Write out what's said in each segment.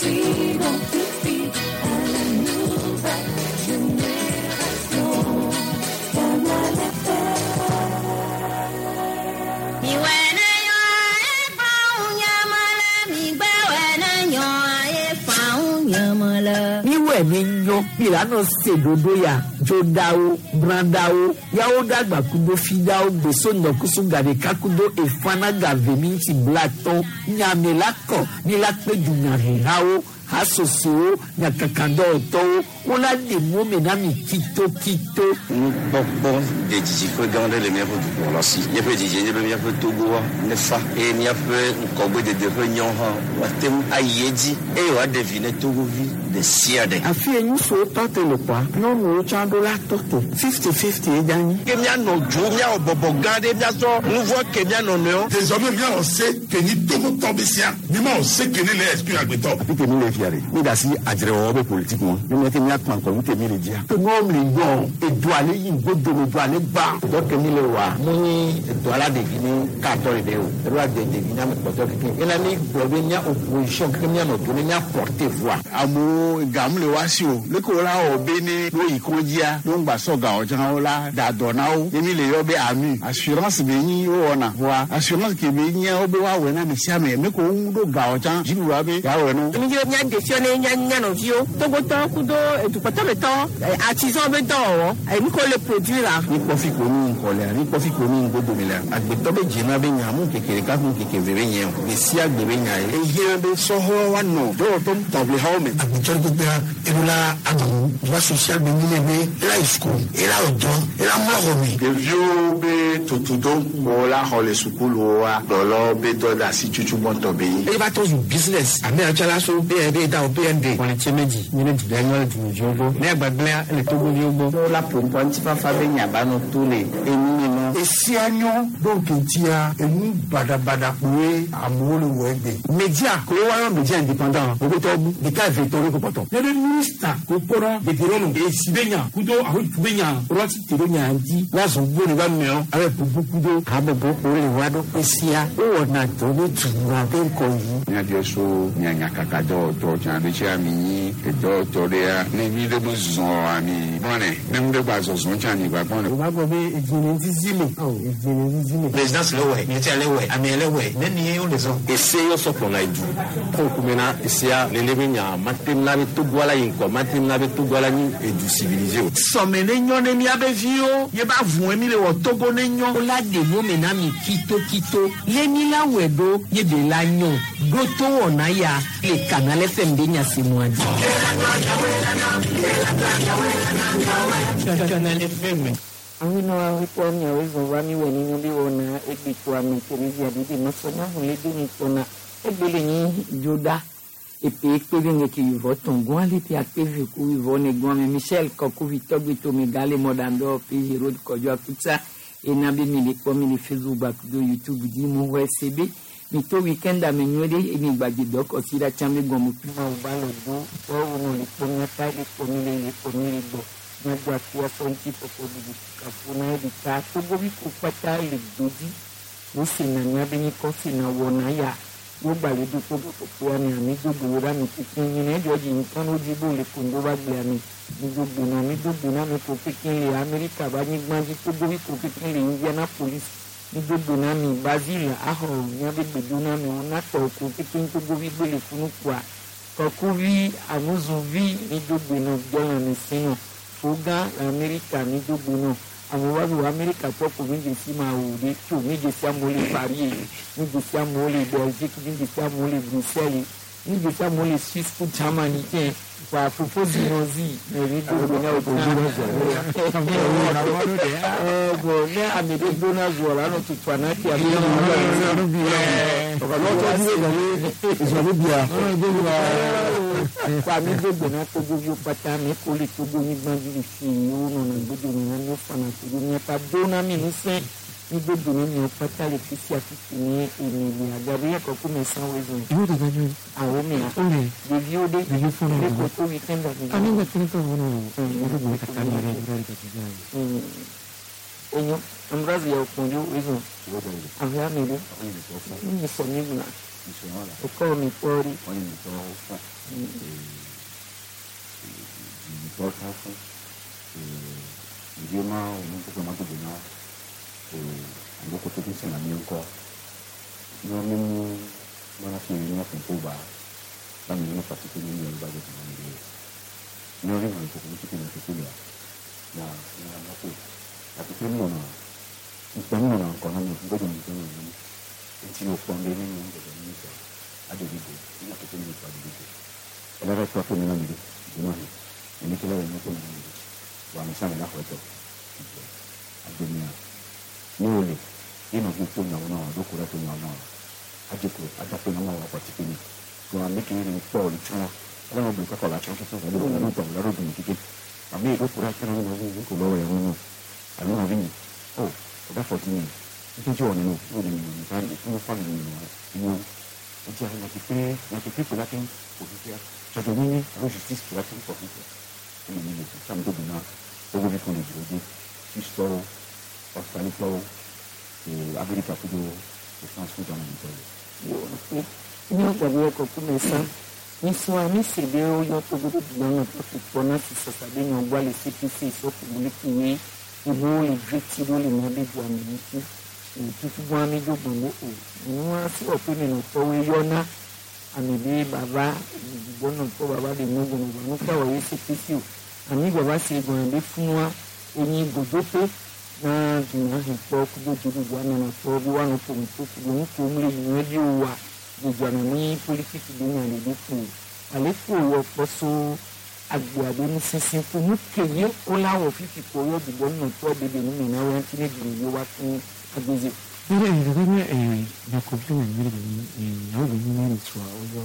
Minyo pilano sedodo ya jodao brandao yao dagba kudo fidao beso ndokusu gade kakudo efana gaveminti blato nyamelako nilakpe dunyarihao asosio nyakakando to ola de momenami kito bon des djiji faut garder les meilleurs pour la si il peut djiji il peut togo ne fa et il peut kobe de réunion ha watem ayedi e wa deviner togo vi de siade afi enyu so tante le kwa no no chando la toto 50-50 edani kemia no jo mia obobo gade mia so on voit kemia no no désormais bien on sait que ni togo tombisia ni on sait que ni les esprit agbeto api que ni les fiare ni dasi adire obe politique mo ni meti mi atman ko meti mi le dia que ngom le yo e doale yin godo le doale ba do que ni le wa ni doala de gini ka to de o doala de gini na me ko to ke ina ni gobe nya opposition que nya no to nya porter voix amo gam le wasi o le ko la obe ni lo ikonjia lo ngba so ga o jan o la da dona o emi le yo be ami assurance be yin o ona wa assurance ke be yin o be wa we na me sia me ko do ga o jan jiru wa be ya we no ni je nya décision nya no vio togo to kudo etupato le to artisan be to o mi ko le produire la ni profit ko ni ko le ni profit ko ni go do mi la agbe to be jina be nya mu kekere ka mu kekere be nya be sia gbe be nya e yen be so ho wa no do to table how me agbe go be la agu droit social be ni be la school et la odo et la moromi de vieux be totudo mo la ho le school wa do lo be do da si chuchu bon to be e ba to business ame achala so be da OPND on chemeji ni le daniel du jogo ne agbagba le togo ni ogbo la pompo nti fa fa be nya ba no to le eni no esi anyo donc ntia enu badabada we amolo webe media ko wa media indépendant o to de ka veto ko poto le ministre ko pora de dirono e sibenya kudo a kubenya roti tironya anti la so bo ni ba meo ave bubu kudo abo bo ko le wa do esia o na to ni tuwa be ko yi nya de so nya kaka do to jan be chia mi do to de a ne mi de bo zo ani bone ne mu de ba zo zo chan ni ba bone o ba go be ejini zizile ejini zizile présidence le ouais ministère le ouais ami le ouais ne ni o le zo essayo so ko na ju ko kumena isia le le nya matem na be to gwala yin ko matem na be to gwala ni edu civilisé so me ne nyo ne mi abevio ye ba vun emi le wo togo ne nyo o la de mo me na mi kito le ni la wedo ye de la nyo goto ona ya le canal FM de nya simwaji canal FM awino awipo nya wezo wani weni nyobi wona ekbikwa mekerezi adidi masona huledi ni kona egbele ni joda epe ekpevenge ki yuvo tongo aliti akpevi ku yuvo negwa me Michel koku vitogwi to megale modando pe road kojo akutsa enabe mili ko mili Facebook back do YouTube di mo wsb mi to weekend amenyode emi gbagi dok osira chambe gomu pima ubalo do o no le ponya tali komile le komile do na gwa kwa fonti popo di kafuna di ta to gobi ku pata le dodi wo sina nyabe ni kofi na wona ya wo gbale du ko ni ami gogo ra mi kikin ni ne joji nkan ojibo le kondo ba gbe ami ni gogo na mi ko kikin le America ba ni gbanji ko gobi ko kikin le Indianapolis ni gogo na mi Brazil aho nyabe gbedu na mi ona to ko kikin ko gobi gbele funu kwa ko kuvi amuzuvi ni gogo no gbe ni sino fuga America ni gogo no àwọn wá Amẹ́ríkà pọ̀pọ̀ méje sí máa wò dé tó méje sí amúlé Paris méje sí amúlé Belgique méje sí amúlé Bruxelles méje sí amúlé Suisse fún Germany kẹ́ wà fúnfún zinozi ẹ̀rí gbogbo ní ọ̀pọ̀ ẹ̀gbọ́n ní àmìdé gbóná zọ̀rọ̀ àwọn tuntun ànáàkì àmìdé kwami gbogbo na to gbogbo pata mi ko le to gbogbo gbanju fi o no na gbogbo na no fana to ni pa dona mi ni se ni gbogbo ni o pata le fi si afiti ni emi ni agabe ko ku me san wezo you do gaju awo mi o le the view de the view phone ko to weekend da ani ga tin to wono o do ka ta ni re enyo ambrazi ya ukunju hizo avya mele ni somi buna oko mi pori idioma un poco más buna ando ko to se na mi nko no mi mana fi ni na fun ba ba mi no pati ni ni ba go na mi no ri ma ko ko ti na ti na ko ati pe mo na ìpẹ́nu náà nǹkan náà gbọ́dọ̀ ní ìpínlẹ̀ yìí tí ó pọn lé nínú ìgbẹ̀dẹ̀ ní ìgbà adòdìbò nígbà tó ní ìgbà adòdìbò ẹlẹ́rẹ́ tó fún mi náà nìyí ìgbìmọ̀ yìí èmi kí lẹ́rẹ̀ mọ́tò náà nìyí wà ní sáà láfọ̀ọ́tọ̀ ìgbẹ́ agbẹ́mìíà ní olè nínú fún fún ìyàwó náà lókùrẹ́ fún ìyàwó náà àjẹkù adáfẹ́ náà wà pàtí pé ní wọn àlékè ní pọ̀ ní tí wọn ọlọ́run obìnrin kọ́kọ́ láti wọn tó wọlé wọn lọ́dọ̀ lọ́dọ̀ obìnrin kíkẹ́ àmì ìlókùrẹ́ kí wọn lọ́wọ́ kò lọ́wọ́ ẹ̀rọ náà àmì wọn rí mi ó ọ̀dà fọ̀tí ni nítorí ọ̀nà náà ó lè yìnbọn nípa ìfún fáwọn ènìyàn inú ọjọ́ àwọn láti pé kò láti kò fi fẹ́ ṣàjọ ní àwọn justice kò láti kò fi fẹ́ ẹni ní ìlú sáàmù tó gbìnà owó bí fún ìdìbò dé sísọ ọ̀sánìfọ́ amẹ́ríkà fúdó ìfún àsúnjọ àwọn ìjọba. ní ọ̀gbọ̀n ọkọ̀ fún mi sá ní fún wa ní ìṣèlú ọyọ́ tó gbọ́dọ̀ jùlọ náà tó fi pọ̀ náà ti sọ̀tàdéyàn wálé CPC ìsọ́kùnrin ìwọ ìdíje ló lè máa bí bu àmì yìí sí ìtútù bọ́ àmì dògbòn ní o ìwọ́n wá sí ọ̀pẹ́ mi náà tọ́wé yọ́ná àmì bí bàbá ìdìbò náà tó bàbá lè mú gbọ̀n gbọ̀n ní káwọ̀ yìí sí písì o àmì bàbá sì gbọ̀n àbí fún wa oyin gbòdó pé náà jùlọ ìpọ́ kúgbó jòdò wà nínú àtọ́ bí wà ní fòun tó kúgbó ní kò múlẹ̀ ìwọ́n bí ó wà gbogbo àná ní pólítíkì lóyún àlejò fún àlékún òwò ọ̀pọ̀ so agbo ado ní sísìn fún mú kéye ó láwọ̀ fífi kó yọ dùgbọ́ nínú tó bèbè nínú ìnáwó ẹni tí ní ìdìbò wá fún agbègbè. Bẹ́ẹ̀ ni ìdílé ní ìdàkọ̀ bí wọ́n ń gbé ìyàwó mi ní mẹ́rin tó ọjọ́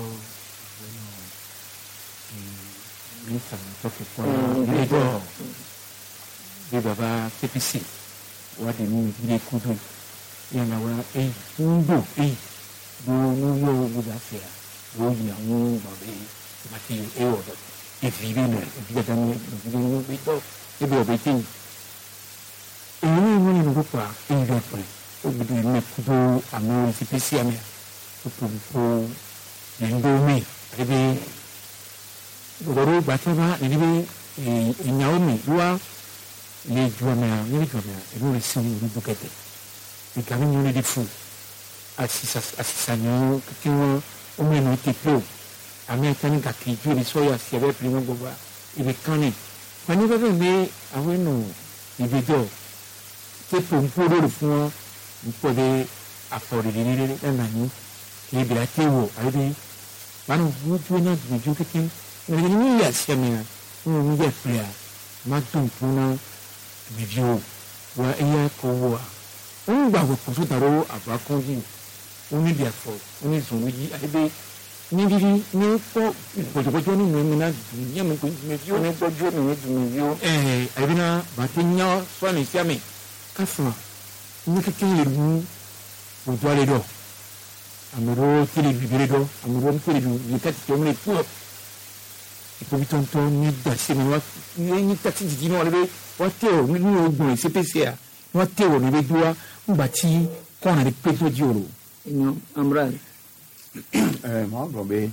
mẹ́ta tó fi pọ̀ lẹ́jọ́ bí bàbá CPC wà dé ní ìdílé kúndù yàrá wa ń bò bó ní yọ gbọdọ̀ àfẹ́ wọ́n yìí àwọn bàbá yìí bàtí ọ̀dọ̀. Vive nel vito e dove ti e non è qua in dopo o di metto a noi si pensi a me tutto in dove deve loro bateva deve in Naomi dua le giornate e non sono un buchetto i camioni di fu assisano che o meno ti più amẹ́ríkánì kàkì ju ní sọ́yà sí ẹ̀rẹ́ pìlímù gbogbo ibi kan ní. wọ́n ní bẹ́ẹ̀ ní àwọn ènìyàn ìgbẹ́jọ́ tí kò ń kúrò fún wọn ń pọ̀ dé àfọ̀rẹ̀dẹ̀ nílé lẹ́nà ní kí ibi àti ìwọ̀ àyẹ̀dẹ̀ wọn wọ́n dúró náà gbìyànjú kékeré ẹ̀rẹ́ ní ìyá sí ẹ̀mí rẹ̀ wọ́n ń yẹ pẹ̀lẹ́ à má dùn fún náà bìbí o wọ́n ẹ̀yà kọ̀ wọ́ à wọ́n ń gbà wọ́n kọ̀ọ̀tún dàrọ́ àbá kan yìí wọ́n ní ìdíyàfọ̀ wọ́n ní ìzòwò yìí àyẹ̀dẹ̀ ní bíbí ní kọ́ ìpọ̀jọ̀pọ̀jọ́ nínú ẹ̀mí náà dùn ní ẹ̀mí kò ní bí ó ní gbọ́jọ́ mi ní dùn mí bí ó. àbí náà bàtí nyá sọ́ọ̀nì sí àmì káfíńà ní kékeré lè mú òjò alẹ́ dọ̀ àmọ̀rọ̀ tẹ̀lé bìbẹ̀rẹ̀ dọ̀ àmọ̀rọ̀ tẹ̀lé bìbẹ̀rẹ̀ káti tẹ̀ wọ́n lè pọ̀ ìkóbi tọ̀ntọ̀ ní dàsí mi wọ́n ní tàtí jìjì náà wọ́n tẹ̀ ọ́ nínú ogun ìsepèsè à wọ́n tẹ̀ ọ́ níbi dúwà ńgbà tí kọ́nà rẹ̀ pé tó di ọ̀rọ̀. ẹ̀yàn amúráàlì. Moi, Bombé,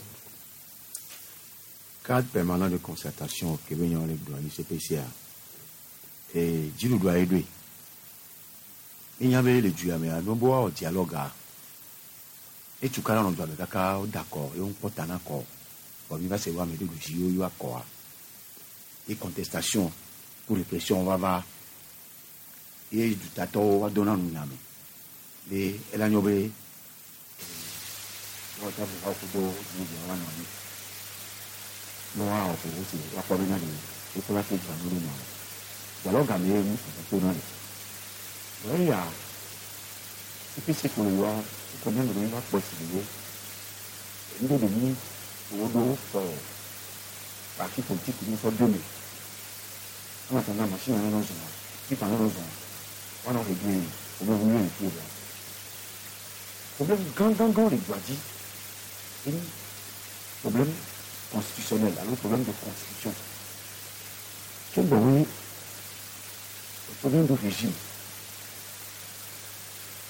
cadre permanent de concertation au Québec, on est dans l'ICPCA. Et Djilou doit aider. Il y avait le Dieu, mais nous bois au dialogue. Et tu cas, on doit être d'accord, et on peut en accord. Bon, il va se voir, mais le Dieu, il y a quoi. Et contestation, pour les pressions, on va voir. Et du tato, on va donner un nom. Et elle a nommé. Wata bu hauku do ni wani wani no wa hauku wuce ya kwabi na ne ko kula ke ta nuru na walo ga me mu ko na ne wai ya ipi se ko wa ko ne ndu ba po si wo ndo de ni wo do so pa ki politique ni so do mi ana ta na machine na no so ki pa no so wana o de o mo ni ni ko problème grand les doigts un problème constitutionnel, alors problème de constitution. Quel est le problème de régime?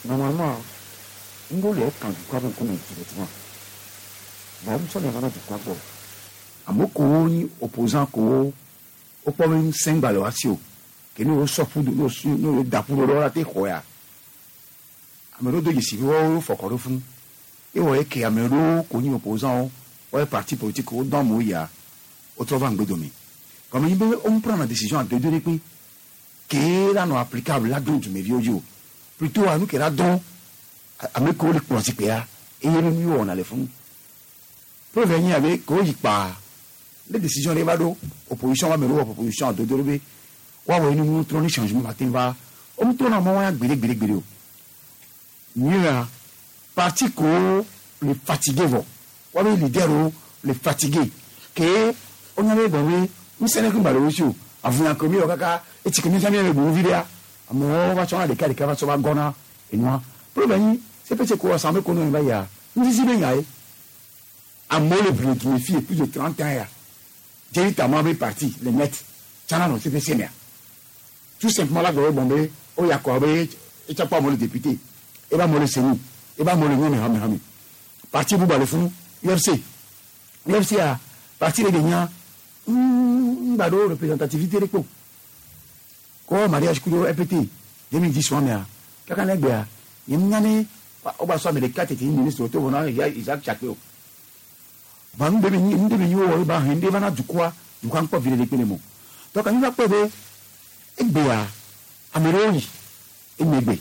normalement ngo le kan du kwa ko me directement ba mo so le na du kwa bo amoko ni opposant ko o po mi 5 balwatio ke no so fu no da fu do la te khoya amero do yisi wo fokoro fun e wo e ke amero ko ni opposant o parti politique o dans mo ya o trova ngbedomi comme il on prend la décision de donner que là non applicable là donc me vieux yo plutôt à nous que là donc à me coller pour CPA et il nous on a les fonds pour venir avec quoi il pas les décisions les vado opposition va me opposition de donner wa wa nous montrons les changements matin va on tourne en moment gbele mieux parti ko les fatigués vont wa les leaders les fatigués que on avait donné nous c'est que balo aussi avant que mieux kaka et tu connais jamais le bon vidéo amo va changer de cas de va so va gona et moi problème c'est peut-être quoi ça me connaît va ya nous ici bien yaé amo le plus qui me fille plus de 30 ans ya directement avec parti les net chana non c'est senior tout simplement là go bomber o ya ko be et tu pas mo le député et ba mo le seni et ba mo le nyame hami parti bu ba le funu UFC a parti les gagnants bado représentativité de quoi ko mariage kudo EPT 2010 wamia kaka na gbea yimnyane oba so be 4 ti ministre to wona Isaac Chakwe ba nbe ni wo ba hende bana dukwa nko vile de penemo to kan ba pebe egbea ameroni emegbe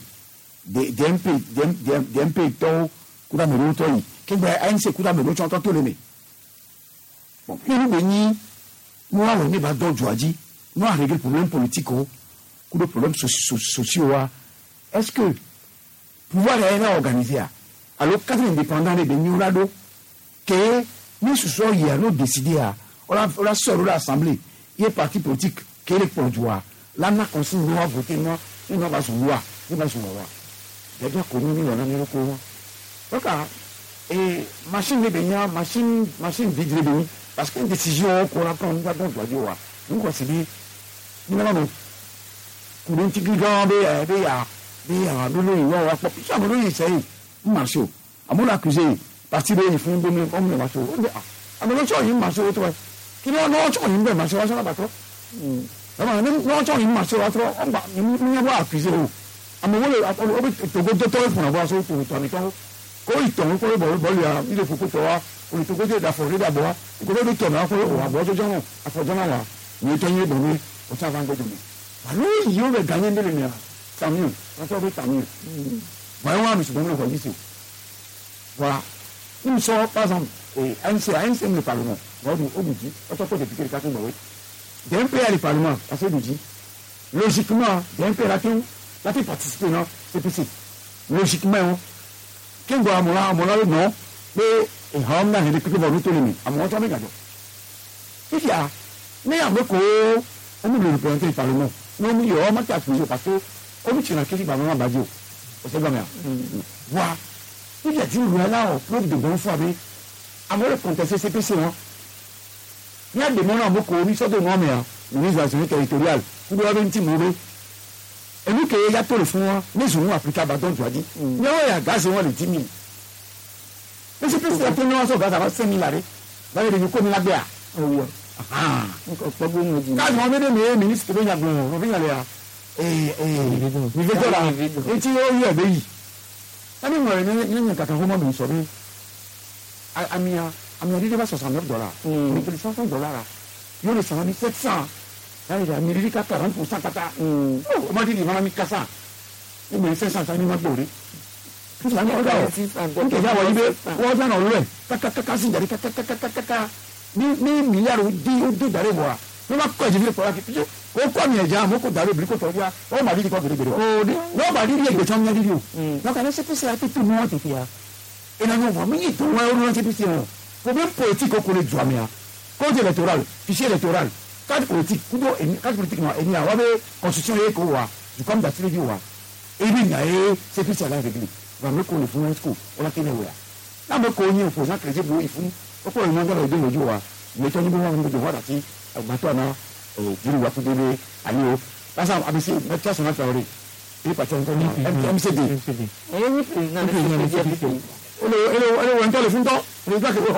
DMP to kuda mero to yi kegbe ANC kuda mero chon to le me bon ni be ni nous avons des badons joadi nous avons réglé problème politique ou des problèmes sociaux est-ce que pouvoir est organisé alors cadre indépendant de Benurado que nous ce soir il y a nous décidé à on a sort l'assemblée il est parti politique qui est pour joie là n'a consigne nous voter non il va pas sur loi déjà connu nous on a mis le courant donc et machine de baignade machine vide de baignade parce qu'une décision qu'on a prise, nous avons dit, nous considérons, nous avons dit, nous avons accusé, parti de l'effort de nous, comme le marché. Ah, mais l'autre, il marche au toit. Qui n'a pas de marché, on va pas. Non, il marche au toit, on va accuser. À mon moment, on va te pour avoir ça pour ton ko iton ko bo ya ile fuku to wa o to ko de da fo da bo ko do to na ko o bo jo jo afo jo na wa ni to yin do ni o sa van go do ni alo yo be ganye ndele mi tamiu na to be tamiu wa wa mi su bo ko yisi voilà une so par exemple ANC le parlement wa du obuji o to ko de piquer ka ko we DMP le parlement a fait du logiquement DMP la fait participer non c'est possible logiquement kengo amula no be hamna hede kike bo to limi amo to me gajo ifia ne ya me ko o mi le représenter le parlement no mi yo ma ta fujo parce que o mi china kiri ba ma bajo o se gama wa il y a dit là au club de bon foi be amo le contester CPC non il y a des moments beaucoup mi so de no me a l'organisation territoriale ku do ben ti mo be et nous, il y a tout le fond, mais je nous applique à Badon, tu as dit. Mais il y a gaz, on les 10 000. Mais c'est plus que la première fois, ça va 5 000 arrêts. Là, il y a comme la bière. Oui. Ah. Quand on met des ministres qui viennent à Blon, on vient aller à. Et tu es au pays. Ah, mais moi, il y a un moment où nous sommes. Amia dit $69. Mais pour les $500, il y a les 700. Il y a 40% kata. On m'a dit il va mettre 400. Il met 500 ça ni ma bourré. Tout ça on regarde. On te va aller on va dans le kaka si dari kaka. Ni milliard ou dari bois. On va quoi je vais pour la question. Ko ko mi ja mo ko dari bliko to ya. O ma di ko bere bere. O di. No ba di e chon nya di yo. Donc là c'est ça tout le monde qui a. Et là non mais tout on c'est plus problème politique ko le joamia. Code électoral, fichier électoral. Cadre politique non et ni a wabe constitution e ko wa du comme d'attirer du wa et bien c'est plus ça la règle va me ko le fún esco o la kene wa na me ko yin opposant créer bo ifun o ko le monde de le wa me to ni bo wa me de wa dati agba to na jiri wa fu dele ayo pasa abisi me ta so na tawre il patron MCD ẹ̀yẹ́ ní président de CPDFP ele wọ́n tẹ́lẹ̀ fún tọ́ ele gbà kí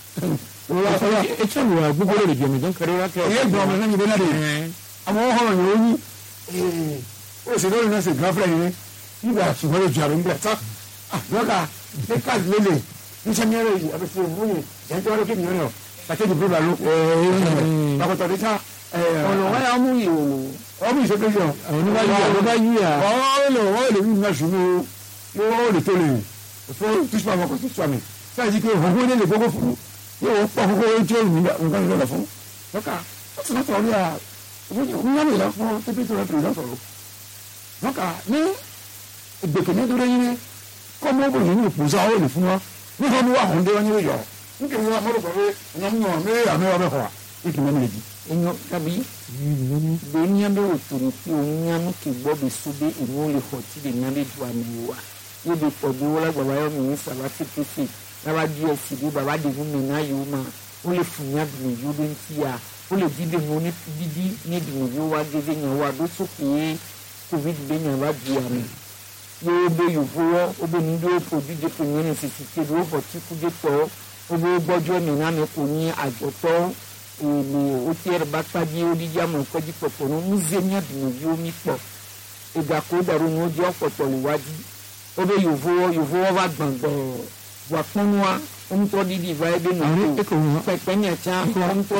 ẹ wà gbogbo lè jẹ́ mi dọ́n kẹrẹ́ wá kẹ́ ẹ̀yẹ́ gbọ́n mi náà yìí bẹ́ẹ̀ náà de àmọ́ wọ́n hàn yóò yí ó sì lórí náà sì gbà fúlẹ̀ yìí nígbà ṣùgbọ́n lè ju àrùn bẹ̀ tán lọ́kà ní káàdì lélẹ̀ ní sẹ́miẹ́rẹ́ yìí àbẹ̀fẹ́ òun yìí yẹn tí wọ́n lókè mìíràn yọ pàtẹ́jì búrúdà ló lakọ̀tọ̀ ní sá ọ̀nà wọn yà mú yìí ọmọ ìṣẹ́pẹ́ yọ àwọn bá yí à wọ́n lè rí iná ṣùgbọ́n yóò lè tó lè fún tíṣpà ọmọ kan tíṣpà mi sáàjì pé òfófó lè gbogbo fún yóò pọ̀ kókó tí ó rìn nǹkan ìjọba fún lọ́kà ó sì lọ́tọ̀ rí à òun yàrá ìlà fún tẹ́pẹ́ tó rẹ̀ pè lọ́sọ̀rọ̀ lọ́kà ní ìgbèkè ní dúró yín kọ́ mọ́ bò nínú ìpòsá ó lè fún wọn nígbà wọn wà hàn dé wọn ní yọ nígbà wọn mọ́rọ̀ pẹ̀lú ìyàmúyàn mẹ́rin àmẹ́wàá mẹ́fà ìkì mẹ́rin lè di. èèyàn tàbí bẹ́ẹ̀ ní abẹ́ òtòrò tí òun yánú kì gbọ́ bẹ́ sódé ìwọ́n lè hàn tí lè ní abẹ́ ju àmì wà yóò bẹ pọ̀ bí wọ́n lágbàá wáyọ̀ mi ní sàlá pépépé lára dsc bí bàbá dèbò mi náà yóò máa ó lè fún yàn dùnú yóò bẹ ń tí a ó lè dídé wọn ní dídí ní dùnú yóò wá gẹ́gẹ́ yàn wá ló sókè covid bẹ́ẹ̀ yàn wá ju àmì yóò bẹ yòówó wọ́ ó bẹ ní dúró pò dídé pò yẹn ní sisi kéde ó bọ̀ tí kúdé tọ́ ó bẹ gbọ́jọ́ mi náà mi kò ní àjọtọ́ èlò ó ti ẹ̀rọ bá pàdé ó dídí àmọ̀ ìkọ́jú pọ̀pọ̀ ní múzẹ́ ní àdùnnú yóò mí pọ̀ ìgbà kó dàrú ní ó jẹ́ ọ̀pọ̀tọ̀ lùwájú ó bẹ yòówó wọ́ wá gbọ̀ngbọ̀ wà fún wa ń tọ́ dídí ìbá ẹgbẹ́ nù tó pẹ̀pẹ́ ní ẹ̀chá ń tọ́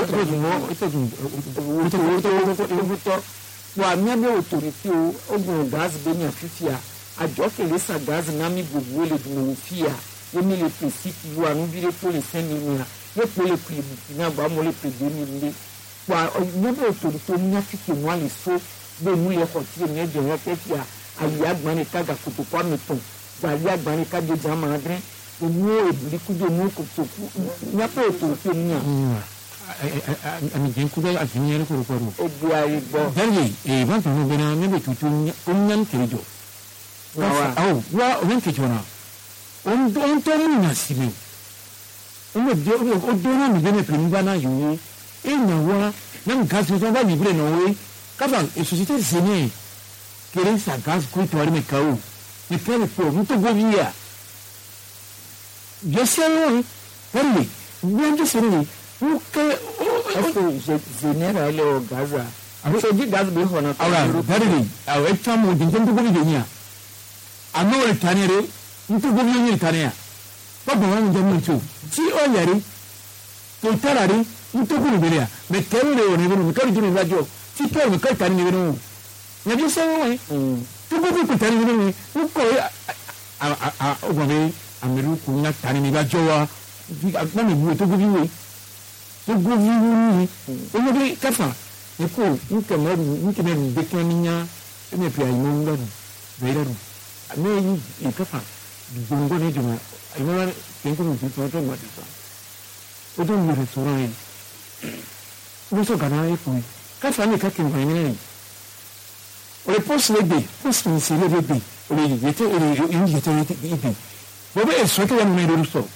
tọ́ wà ní abẹ́ òtòrò tí ó gùn gáàsì bẹ́ẹ̀ ní àfífíà àjọ kèlé sa gáàsì náà mi gbogbo lè dùn òun fíà èmi lè pè sí ìlú ànúbílẹ̀ tó lè sẹ́ni ní à lẹ́pọ̀ lè pè bùkún ní àgbà mọ́ lè pè dé ní ilé wà ní abẹ́ òtòrò tó ní àfífíà wọn lè so bẹ́ẹ̀ mú lẹ́kọ̀ọ́ tí èmi ẹ̀jẹ̀ wọn fẹ́ fíà àyè àgbọ̀nrín kága kòtò kwami tán gbàlẹ́ àgbọ̀nrín kájọ jà máa dín òmù èbùrí kújò mú kòtò kú ní abẹ́ òtòrò tó ní à. àmì jẹ́ kújọ́ àti ní ẹ̀rí kòròkòrò. ó bu ayé gbọ́. bẹ́ẹ̀ni bá tó ń bẹ náà níbi tuntun ó ń yàn kiri jọ. awo wa o bɛ kejì wọn na o tɔ mu na si mi o do na mi bɛ ne pere mi ba na yi wo e na wa na mi gas mi sɔn ba libere na o ye kaba société seni kere sa gas ko tɔɔri mi ka o mi kɛ mi po mi to bo mi ya jɔsi awo pɛrɛ mi jɔ seri mi o kɛ ɛfɛ zenera lɛ o gaza so di gas bi hɔn na. awura pɛrɛ mi awɔ e tɔ mu o di n tɛ n togo mi de ɲa. àmọ́ wọ́n tani rẹ̀ nítorí gbogbo yẹn tani yà bàbá wọn jẹ́ mọ́tò tí ó yẹrí tó tara rí nítorí gbogbo yẹn yà mẹ kẹ́rù rẹ̀ wọ̀ níbẹ̀ nù kẹ́rù tó níbẹ̀ jọ tí kẹ́rù mi kẹ́rù tani níbẹ̀ nù yàtí sẹ́wọ́n wẹ̀ tó gbogbo kò tani níbẹ̀ nù ń kọ́ ọgbọ̀n bẹ àmìlú kò ń tani níbẹ̀ jọ wa mọ́mí bu tó gbogbo yẹn tó gbogbo yẹn ọmọdé kẹfà ẹ̀kọ́ nkẹmẹ́rù gbẹ́kẹ́ níyà ẹ̀mẹ́pẹ́ àyè ne yi kafa gbogbo ne jama ayiwa kenko mi ti tɔɔtɔ ma ti sɔn o tó mi restaurant yi muso gana ye kun kafa mi ka kɛmɛ ɲinɛ yi o ye poste le be poste mi sele be be o le yete o le yete i be o bɛ sɔkè ya mi de sɔrɔ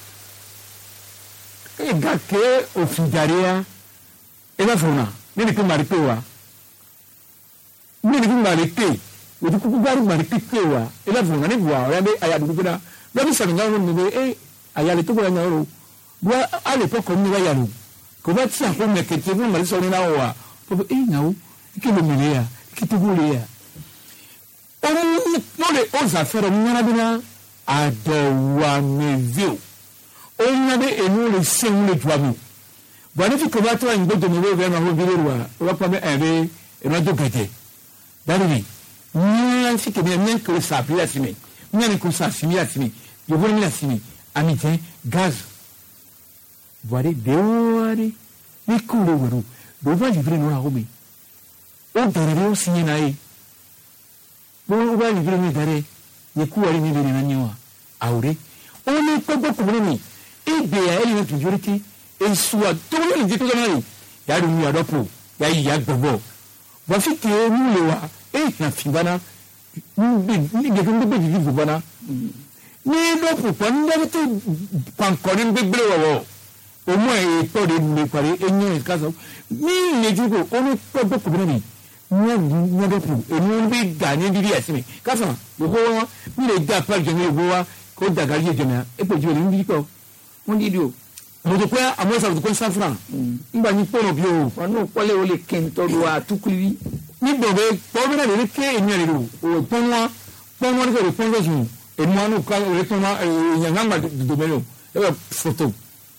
e ga kɛ o fi jariya e b'a fɔ na ne de ko mari pe wa ne de ko mari pe wòtí kúkú gbárù màrí pípé wa ilé fún wọn bu àwọn ẹbí ayélujára náà lọ́dún sàmìyàn wọn níbi ẹ àyàlè tó gbọ́dọ̀ yàn ó wá alẹ́ pọ̀kọ́ ní wáyà lò kò bá tí àpò mẹ̀kẹ́tì fún màrí sọ̀rọ̀ náà wà tó bẹ ẹ yàwó ike ló mìíràn yà ike tó gbóòrè yà. ọ̀rọ̀ lórí ọ̀sà fẹ́rẹ̀ nyánadínà àdọ̀wàmẹ́vẹ́ò ó nyádé ẹnu lè sẹ́wọ́n lè tuwa mi bọ̀dé fi kò bá tó àyìnbó jẹ̀mọ̀ bẹ́ẹ̀ máa wọ́n bí lóru wa wọ́n pa ẹ̀rẹ́ ẹ̀rọ gẹ̀gẹ̀ dábìlì nyɛ sike mi nyɛ nkiri saafi la simi nyɛ ni kiri saafi la simi yobo mi la simi ami jɛ gaz buhari deewari ni kuro wɛrɛ o ba libiri n'o aho mi o dɛrɛ o siɲɛ n'a ye o ba libiri mi dɛrɛ ye kuwari mi bɛ nana ɲɛ wa awure o ni kpɛkpɛ kumuni mi e gbɛya e ni tujuriti e suwa tɔgɔlɔ ni jikɔ sɔrɔ ye y'a dun y'a dɔ po y'a yi y'a gbɛbɔ wafi kee mu le wa na fibana ni gẹ́gẹ́ gbogbo jìjì fibana ní lọ́pùpọ̀ ní lọ́pùpọ̀ pàǹkọ́rí gbégbé wọ̀wọ̀ ọmọ ẹ̀ tọ́ de lè parí ẹ̀yìn ẹ̀ kásán ní ìlẹ́jú kò ó ní pọ́gbọ́ kòmínà ni nya de pu enu bi da ni bi asimi kafa bo ho mi le da pa je mi bo wa ko da ga je na e pe je ni bi ko won di o mo to pe amo sa to ko San Fran ngba ni poro bi o wanu pole o le kento do atukuli ni do be po be na le ke enu re do o pon wa ni ko pon ju enu anu ka o le pon wa yan ngba do be lo e photo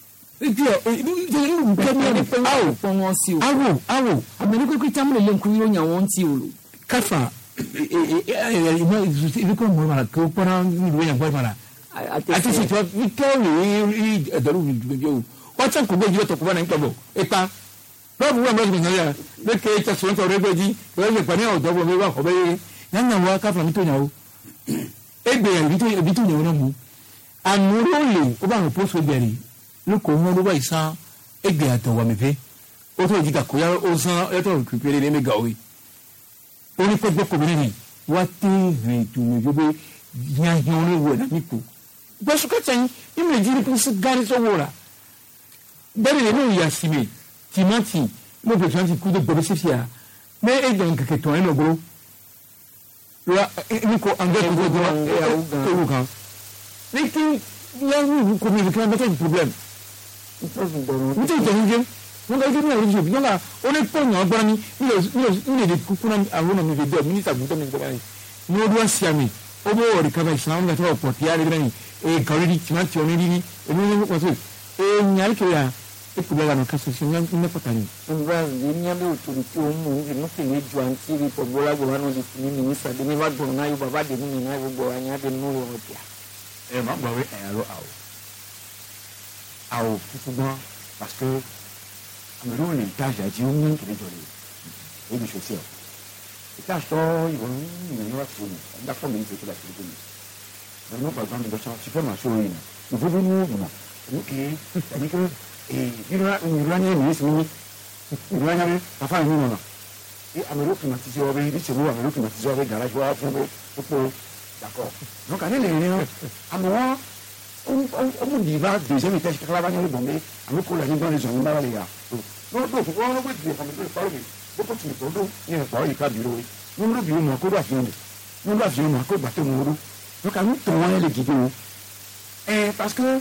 awo amene ko kitamule lenkuyiro nya wonti olo kafa ibi ko mo mara ko para ni do nya mara ati si to victory daru bi jo o tan ko beji to ko bana ntobo eta babu wa mo ni ya be ke ta so to rebeji we le pa ni o dobo mi wa ko be nya wa kafa mi to nya o egbe ya bi to nya o mu amuro le o ba mo post beri lóko wọn ló bá ìsán ẹgbẹ́ àtọ̀wọ̀ mẹ́fẹ́ ó tó ìjìká kó yá ó sán ẹ̀tọ́ ìpínlẹ̀ ní mẹ́gà òwe ó ní pẹ́gbẹ́ kòmìnir ni wá tí rìn tùmọ̀ ìjọba yáyán oníwò ẹ̀dá nípò gbọ́sùn kẹta yín nínú ìjírí kó sí gárí sọ́wọ́ rà bẹ́ẹ̀ ni ló yà sí mi tìmọ́tì ló bẹ̀rẹ̀ tí wọ́n ti kú tó gbọ́dọ̀ sí fìyà mẹ́ ẹ̀jẹ̀ kẹ̀kẹ́ tọ̀ ẹ̀ lọ́gbọ́rọ́ ní kò àǹgẹ́ kan ní kí yẹn kò ní ìdíkan bẹ́tẹ̀ problem nítorí ìtẹ̀yìnjẹ́ wọ́n ká ìdíkan ìrìn ìjọba yálà ó lè pọ̀nyàn agbára ní ilé èdè kúkú náà àwọn ọmọ ìfẹ́ bẹ́ẹ̀ mínísítà gbọ́dọ̀ mi gbọ́dọ̀ ní ó dúró sí àmì ó bó ọ̀rẹ́ kaba ìsìn àwọn ìgbàtọ̀ ọ̀pọ̀ tí a lè bẹ́ẹ̀ ní kàwérí tìmátì ọ̀nà rírí èmi ní wọ́n sọ èèyàn kiri à èkó bẹ́ẹ̀ lànà kásò sí ní pọ̀tà ni. nga yéèyàn òtòrò tí ó mú inú fèmí ju àǹtí rí pọ̀ bọ́lá gbọ́dọ̀ náà lè fi ní mínísítà dé ní wàá gbọ̀n náà yóò bàbá dé nínú náà gbogbo àyàn dé nínú ọ̀dà. ẹ má gbọ́ wí ẹ̀rọ àwọ̀ fúnfún gan parce que àmì lè dájà jí ó ní kìlẹ̀ jọ lè èyí ṣe sí ọ ìta sọ ìwọ̀n ìrìn wá fún mi ẹ̀dá fún mi ní ìfẹ́ láti fún mi ẹ̀rọ nípa ìgbà mi lọ sọ ti fẹ́ máa ṣó yìí ìfúnfún ní ìmọ̀ òkè ẹni pé ìrora ní ẹ̀mí sí ní ìrora ní afá ìlú nọ̀nà àmì ló fìmọ̀ títí ọbẹ̀ ìṣèlú àmì ló fìmọ̀ títí ọbẹ̀ gàrájì wá fún púpọ̀ dàkọ̀ nǹkan nílẹ̀ ìrìn àmì wọn ọmọ ìdìbò àdèjẹ́ mi tẹ́sí kakala bá yẹn bọ̀ mí àmì kò lẹ́yìn gbọ́n ní sọ̀rọ̀ nígbà wàlẹ̀ yà lọ́wọ́ tó fún wọn lọ́wọ́ ìdìbò kàmí tó ìpàrọ̀ mi bókò tì mí tó dún ní ẹ̀pọ̀ yìí ká bìrò wí ní wọ́n bìrò mọ̀ kó dà fi hàn mí ní wọ́n bá fi hàn mọ̀ kó gbà tó mọ̀ wọ́n lọ́kà ní tó wọn lè gidi o parce que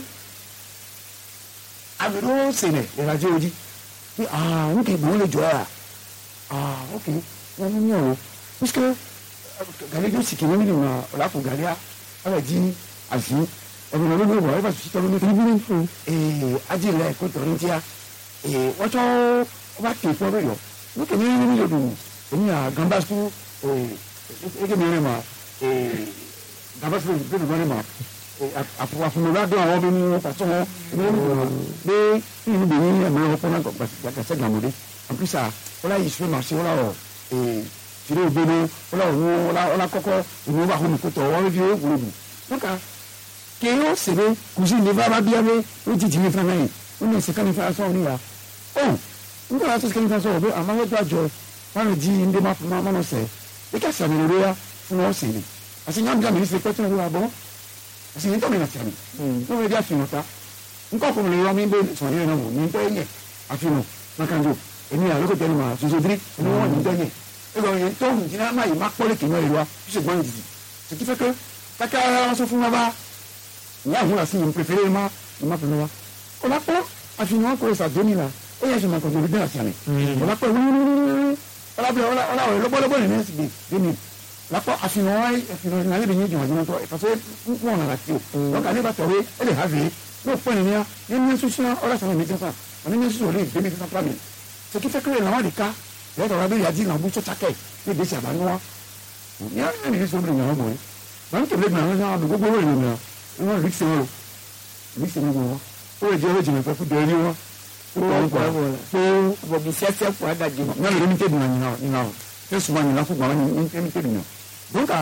àmì ló sèlè ìrajẹ́ ojì pé àwọn kì í gbọ́n lè jọ ok wọ́n ní ọ̀rọ̀ parce que gàlejò sì kì í wọ́n nílò ọ̀làkùn gàlẹ́à ọ̀rẹ́ jí àfihàn ẹ̀rọ ló ló wọ̀ ẹ́ bá ti tọ́ lómi kiri bíi fún ajílẹ̀ kó tọ̀rọ̀ tíya wọ́n tọ́ ọba kì í fọ́ bẹ́ẹ̀ yọ wọ́n kì í ní ní yòdù èmi à gàmbá sùn eke mi rẹ̀ mà gàmbá sùn bẹ́ẹ̀ bẹ́ẹ̀ mà àfọwọ́fọwọ́ dùn àwọn ọbẹ̀ ní pàṣẹ wọn ní ìlú bẹ̀rẹ̀ ní ẹ̀mọ́ ọ̀pọ̀ náà gbàgbàsẹ̀ gàmọ́dé àpísà wọ́n yìí sùn màá sí wọ́n láwọ̀ tìrẹ ògbóni wọ́n lákọ́kọ́ ìwọ́n bá hùn kótó wọ́n fi ó gbòòdù keo sebe kusi ne va bia be o ti jimi fa nai o ne se kan fa so ni ya o ngo la se kan fa so be ama ho dajo wa no ji inde ma no se e ka sa mi ro ya fun o se ni asi nyam jam ni se ko tun ro abo asi ni to mi na se ni no we dia fi nota nko ko le yo mi be so ni na mo ni pe ye afi no na kan jo emi a lo ko tele ma so so dri ni won ni tele e go yin to ni na ma yi ma pole ki no ri wa se gbon ji ce qui fait que kaka so fun ba ní àwọn àti ìyẹn pèfèrè má fún wa ọlápọ̀ àfihàn kò sà dóni la ó yẹ ṣùgbọ́n kòtò ìdílé àti àmì ọlápọ̀ wíwíwíwíwí ọláwọ̀ lọ́bọ̀lọ́bọ̀ ní nẹ́ẹ̀sì gbé dóni lápọ̀ àfihàn ìnáyẹ̀ bí yín jùmọ̀ jùmọ̀ tó ìfàsẹ́ wọn nà láti o lọ́kà nígbà tọ̀wé ẹ lè hàvẹ́ ló pọ̀ nìyẹn ní ní sísun ọlọ́sàn mi jẹ́sà wọn ní sísun olè ìgbéni sísan pàmì ṣèkí fẹ́ kéré làwọn àdìká lọ́tọ̀ wa bẹ́ẹ̀ yàjí làwọn búṣọ́ chákẹ́ ní ìgbésẹ̀ àbáníwá ní àwọn ènìyàn sọ bìrì yàrá mọ̀ ẹ́ wọn kébé gbìyànjú náà gbogbo owó ìlú náà wọn rí sí wọn wọn ó lè jẹ ọ̀rọ̀ jìnnà pẹ fún dẹrí wọn ó kọ pé bọ̀bí sẹ́sẹ́ fún adájú náà lè ní tẹ̀dùn náà nínú àwọn fẹ́sùn wọn nìyà fún gbàgbọ́n ní tẹ̀dùn náà dọ́kà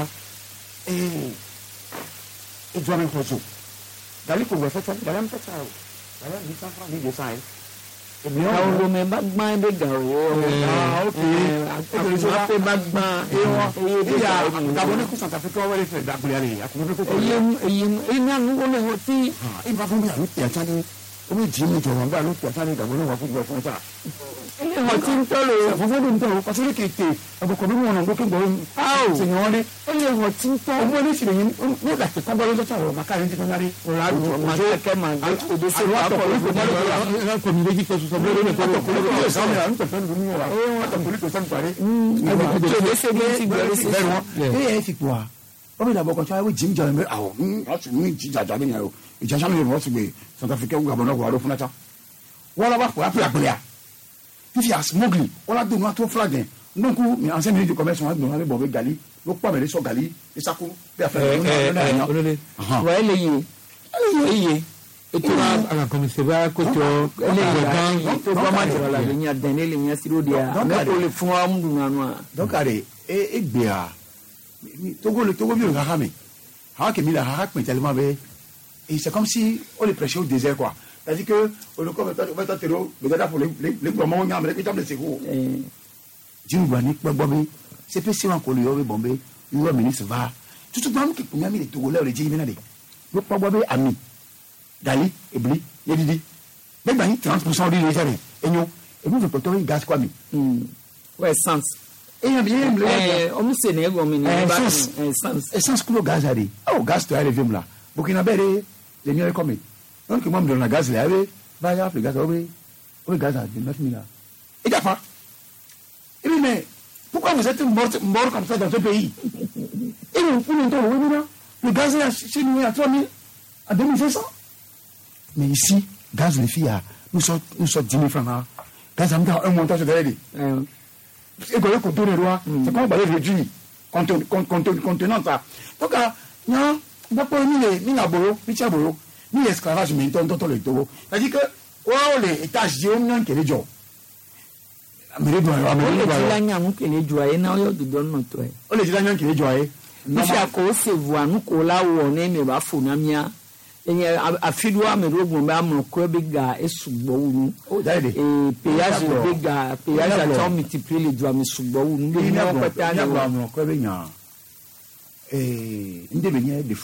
ìjọ mi kọ̀ so gàlí kò wẹ̀ fẹ́fẹ́ gàlí mi fẹ́fẹ́ o gàlí mi sáfà ní ìjọ sáyẹn. àwọn olómi bá gbọ́n ẹgbẹ́ gà ó àpè bá gbọ́n ìyá àgàbọ̀ ní kó South Africa wẹ́rẹ́ fẹ́ dàgbére rẹ̀ àkùnrin fẹ́ kọ́ èyí náà ń wọlé wọn tí ìbá fún mi àmì tẹ̀ ẹ̀ta ní omi jì mí jọ̀wọ́n gbà ló pọ̀ sáré ìgbàgbọ́ náà wà fún ìgbà fún ẹ̀ta. Ilé ọtí ń tọ́ lò. Ẹ̀fọ́fọ́ ló ń tọ́ o pàṣẹ kì í tè ọ̀bọ̀kọ̀ bí wọn lọ́gbọ́n kéńgbọ́ ṣèyàn wọn dé. Ilé ọtí ń tọ́. Ọmọ ní ìṣẹ̀lẹ̀ yìí ní ìgbà tí kọ́gbọ́n lọ́jọ́ sọ̀rọ̀ màkà rẹ̀ ń tẹ́tọ́ lárí. Màkẹ́kẹ́ máa gbé odò sí ìwà pọ̀ ẹ̀kọ́ mi méjì kọ́sùn sọ́bí lórí ẹ̀kọ́ ọmọ ìdàbọ̀ kan tí wọ́n jí ń jẹun mẹ́ àwọn ọ̀sùn ní jíjàjà bí yẹn o ìjàjà mi yẹn wọ́n sì gbé South Africa gàbọ̀n náà wà ló fún ẹ̀ta wọ́n lọ́wọ́ pọ̀ àpè àpèlè fífi àsmọ́gìlì wọ́n lá dùn wọn tó fúlàgì ẹ̀ ndónkù ní ansẹ́ mi ní ìdíkọ̀ mẹ́sàn-án dùn wọn bọ̀ bẹ́ gali ló pọ̀ mẹ́lẹ́ sọ gali ìsakú bí afẹ́ wọ́n lè yé ètò àkànkọ́mísẹ́bá kòtò ẹlẹ́yìn tó bá má jọ̀rọ̀ la lè yan dẹ̀ ní lè yan sírò de ya mẹ́kò lè fún wa mú dùn nánú à. dọ́kàrẹ̀ e gbé a togo mi ò kaka mi àwọn kèmí la kaka pè tẹ́lẹ̀ máa bẹ́ et c'est comme si on les prêchait au désert quoi c'est-à-dire que olùkọ́ bẹ́tọ̀ tẹ̀lé gbẹdẹ́dà fún lè gbọ́ mọ́ wọn lè tàbí sèkú. jíwù gbà ní pẹ́ gbọ́ mi c'est si wọn kò lè yọ bẹ́ bọ̀ bẹ́ yọ ministre va tutu gbàmù kì kùnyà mi lè togo lẹ́wọ̀ lè jí mi náà de ló pẹ́ gbọ́ bẹ́ ami gali ebili yedidi bẹ́ẹ̀ gbà ní 30% ọdún yìí sẹ́rẹ̀ ẹ̀yọ́ èmi fẹ́ pẹ̀tọ́ yìí gaz kwa mi. wọ́n essence. ọmọ sè ní ẹgbọn mi ní essence kúlò gaz àdé ọ̀ gaz tó yà lè fi mu la Burkina bẹ́ẹ̀ lè ní ẹ̀kọ́ mi lọ́nà kí n mọ̀ mi dọ̀nà gaz lẹ̀ ẹ̀ báyà àpè gaz ọ̀ bẹ́ gaz àdé 9 000 ẹ̀ jà fa ebi mẹ pourquoi vous êtes mort comme ça dans ce pays et vous pouvez entendre oui non le gaz là chez nous à 3 000 à 2500 mais ici gaz les filles nous sommes 10 000 francs gaz am un montant de d'aide et que le compteur est roi c'est comme balai réduit contenant ça donc non pas pour ni la boro ni chaboro ni esclavage mais tonton le togo c'est-à-dire que oh les étages j'ai un qui les jo amere do ayo amere do ayo la nyamu kele jo aye na yo do no to e o le ji la nyamu kele jo aye no sha ko se vu anu ko la wo na me ba fo na mia enye afidu amere ogun ba mo ko be ga esugbo wu o da de péage be ga péage a to multiplier le doigt me sugbo wu ni na ko ta na ba mo ko be nya ndé be nya de fu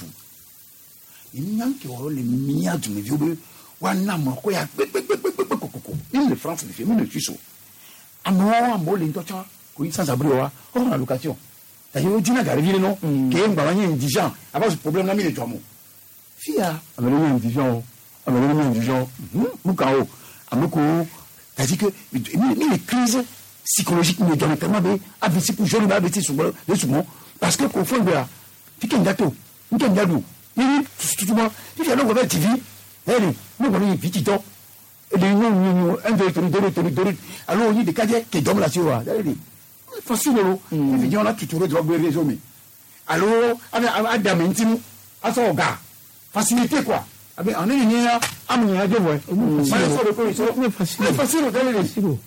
nyanke o le mia du me vi obe wa na mo ko ya kokoko ni le France le fait mi le Suisse àmọ́ lè ń tọ́jọ́ kò yí sans abri wa ọ̀rọ̀ allocation tàyè ó jìnnà gàrí yìí nínú kéé ngbà wọn yẹn ìdíjàn àbáṣe problème náà mi lè jọ mu. fíà àmàlẹ́ yẹn ìdíjàn o àmàlẹ́ yẹn ìdíjàn muka o àmọ́kò tàyè que mi lè crise psychologique mi lè jọ tellement bẹ abisi pour joli bẹ abisi sùgbọ́n lè sùgbọ́n parce que kò fún ìgbéra fi kéńjà tó nkéńjà do yìí tutuma fífi àlọ́ gbọ́dọ̀ tv ẹ̀rì ní gbọ́dọ̀ yìí fi ti tọ́ ele ñu un alors on dit des qui dorment là sur facile il vient là tu te retrouves réseau mais alors adam intime à son gars facilité quoi avec on est ni am ni ajo ouais mais ça le quoi c'est facile d'aller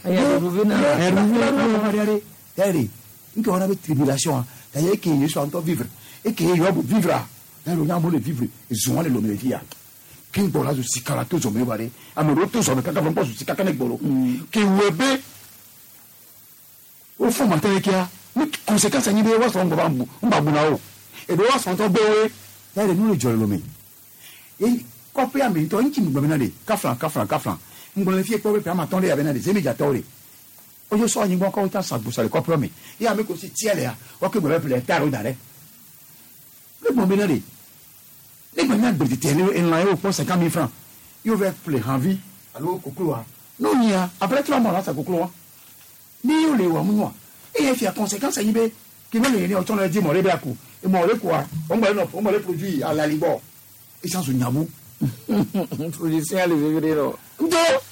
allez il on a des tribulations d'ailleurs qui ils sont encore vivre et qui ils vont vivre là on va vivre ils ont les lomévia king bola zo sikala to zo mebare amero to zo kaka fon posu sikaka ne gboro ki webe o fo mate kia ni conséquence ni be wa so ngba bu na o e be wa so to be we ya re nu le jore lo mi e ko pe ami to nki ngba na de kafran ngbo le fie ko be ama ton le ya be na de zemi ja tore o yo so yin gbon ko ta sa bu sa le ko pro mi ya me ko si tiele ya o ke mo be le taro dare le mo be na de les gens qui étaient là, ils ont 50 000 francs. Ils ont fait envie. Alors, Kokloa. Non, il y a. Après 3 mois, là, ça Kokloa. Mais ils ont les ouamounois. Et il y a conséquence à y aller. Qui va les gens qui dit, mon rébé à coup. Et mon rébé quoi. On va les produire à la Libor. Et sans un yabou. Production à l'événement. Non.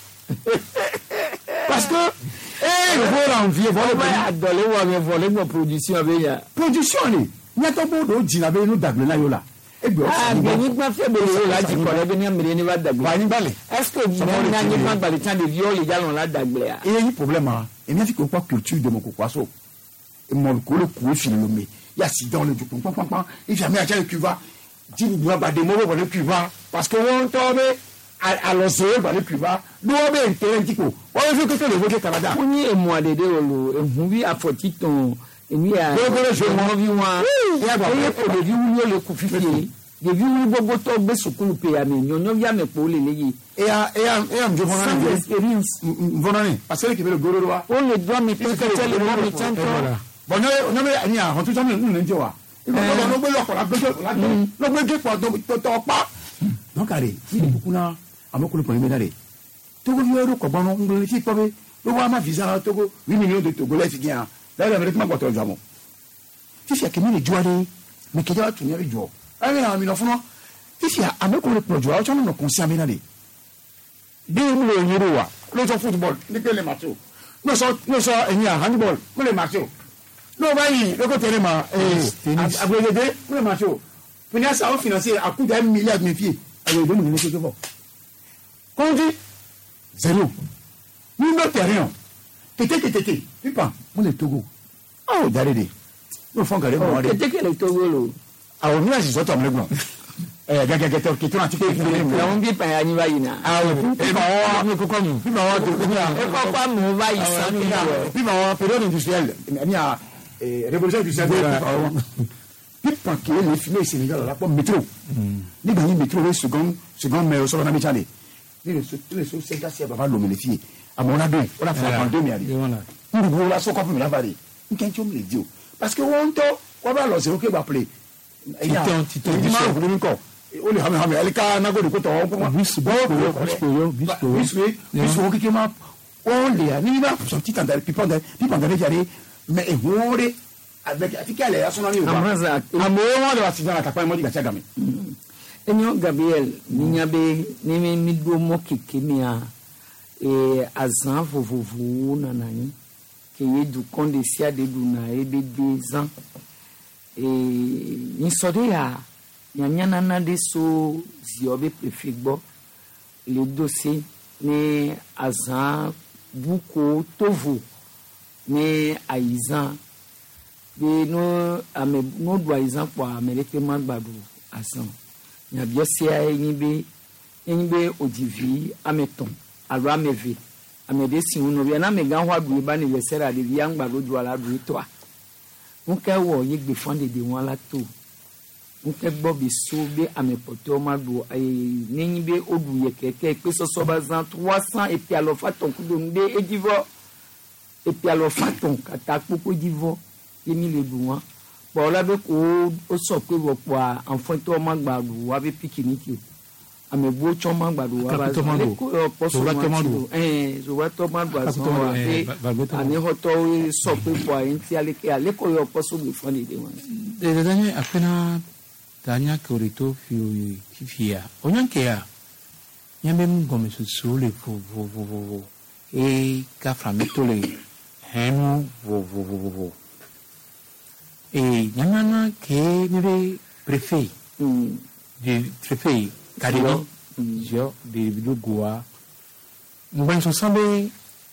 Parce que. Eh, le vol en vie, voler ma production avec ya. Production, il y a ton beau dos, j'y avais nous d'agler là, là. Gbẹ̀yìngbà fẹ́ bẹ̀rẹ̀ la ti kọ̀rọ̀ bí ní amèrè ní bá dàgbé. Wà ní balẹ̀. Est-ce que gbẹ̀yìngbà ní bá balẹ̀ tán de viol les jalons la dàgbé ya. Et il y a un problème hein. Et bien fi ko pas culture de mon kokwaso. Et mon ko le ko fi le me. Ya si dans le jupon pam. Il jamais acheter le cuva. Dit vous doit ba de mo ba le cuva parce que on tombe à l'océan ba le cuva. Do be intérêt tiko. O fi ko le voter Canada. On y est moi de olo. E huwi afotiton. Et nous, il y a des produits où le coup fichier. Devi wi bobo to gbe sukulu pe ya me nyonyo ya me po le leyi. Et je Sans vois expérience. Vonani, parce que qui veut le goroa. On le doit me peut-être le doit me tenter. Bon, non mais ani a on tout jamais nous n'en joa. Il va non gbe lo ko la gbe lo gbe po to pa. Donc allez, il beaucoup na amoko le premier d'aller. Togo vieux ko bon on fi ko be lo wa ma visa Togo 8 millions de Togolais fi bien. Là l'Amérique ma ko to jamo. Si c'est que nous les joueurs mais que ya tu n'y avait joueur. Allez na mi no fun. Si c'est amoko le pro joueur, on no conscient bien aller. Bí mo lè yiri wa ló sọ football ní pé lè máa tó ló sọ ẹ̀yìn handball mo lè máa tó ló báyìí lóko tẹ̀lé ma agbègbè mo lè máa tó finance àwọn financier àkúdà milliard mi fi agbègbè mi ní kókó bọ̀ kọ́ńtì zéro ní ló tẹ̀lé hàn tètè pípa mo lè Togo ọ̀ jáde de ló fọ́n gàdé mọ́ ọ́ de. Kétéké le Togo lo. àwọn mi àṣìṣọ́ tọ̀ mi lẹ́gbọ̀n. Gẹ́gẹ́ kí tó náà ti kéèké lé mi. Àwọn bí pàyà ní báyìí náà. Àwọn bí àwọn kókó mi. Bí àwọn tó kókó mi. Ẹ kọ́kọ́ mú báyìí sàn ní ìwọ̀. Bí àwọn période industrielle ní à révolution industrielle. Pípa kìí lè fi lé Sénégal lápò métro. Nígbà yìí métro lé seconde mais sọ̀rọ̀ náà mi calé. Ní lè so sẹ́ńtà sí àbàbà lòmì lè fi. Àmọ́ ọ̀nà dùn ọ̀nà fún àpàndé mi àdé. N gbogbo la sọ́kọ́ fún mi lábàárẹ̀. N kẹ́ ń tí ó mi lè di o. Parce que wọ́n ń tọ́ wọ́n bá lọ sí òkè bá play. Títọ́ ìdímọ̀ òkúrú nǹkan. O le hame elika nagodi ko to o ko bispo ki ma o le ani ba so ti tandare people tandare jare mais e hore avec afikale ya sona ni o Amaza amo won le wa ti jara tapa mo di gacha game Enyo Gabriel ninyabe ni mi do mo keke mi a azan vovovo nanani ke ye du konde sia de du na ebe 2 ans ni sode ya nyanyana na de so ziobe prefigbo le dossier ni azan buko tovo ni aizan de no ame no do aizan po ameleke magbadu azan nya biosia enyibe odivi ameton alo ameve amede si unu bia na mega ho adu ba ni yesera de bia ngbado do ala do to a nka wo yegbe fonde de won ala to nke bobi so be amepoto madu nenyi be odu ye keke pe so ba zan 300 et puis alors faton kudo nde edivo et puis alors faton kata popo divo yemi le duwan bo la be ko o so pe wo po enfant to magbadu wa be pikiniki amegbo cho magbadu wa ba ko poso magbadu so wa to magbadu ani hoto so pe po enti aleke aleko yo poso be foni de wan de danye apena tanya korito fia onyanke ya nyambe mgome susule vo ka framitole henu vo nyamana ke nebe préfet de préfet kadebo jo de bidogoa mgbe so sabe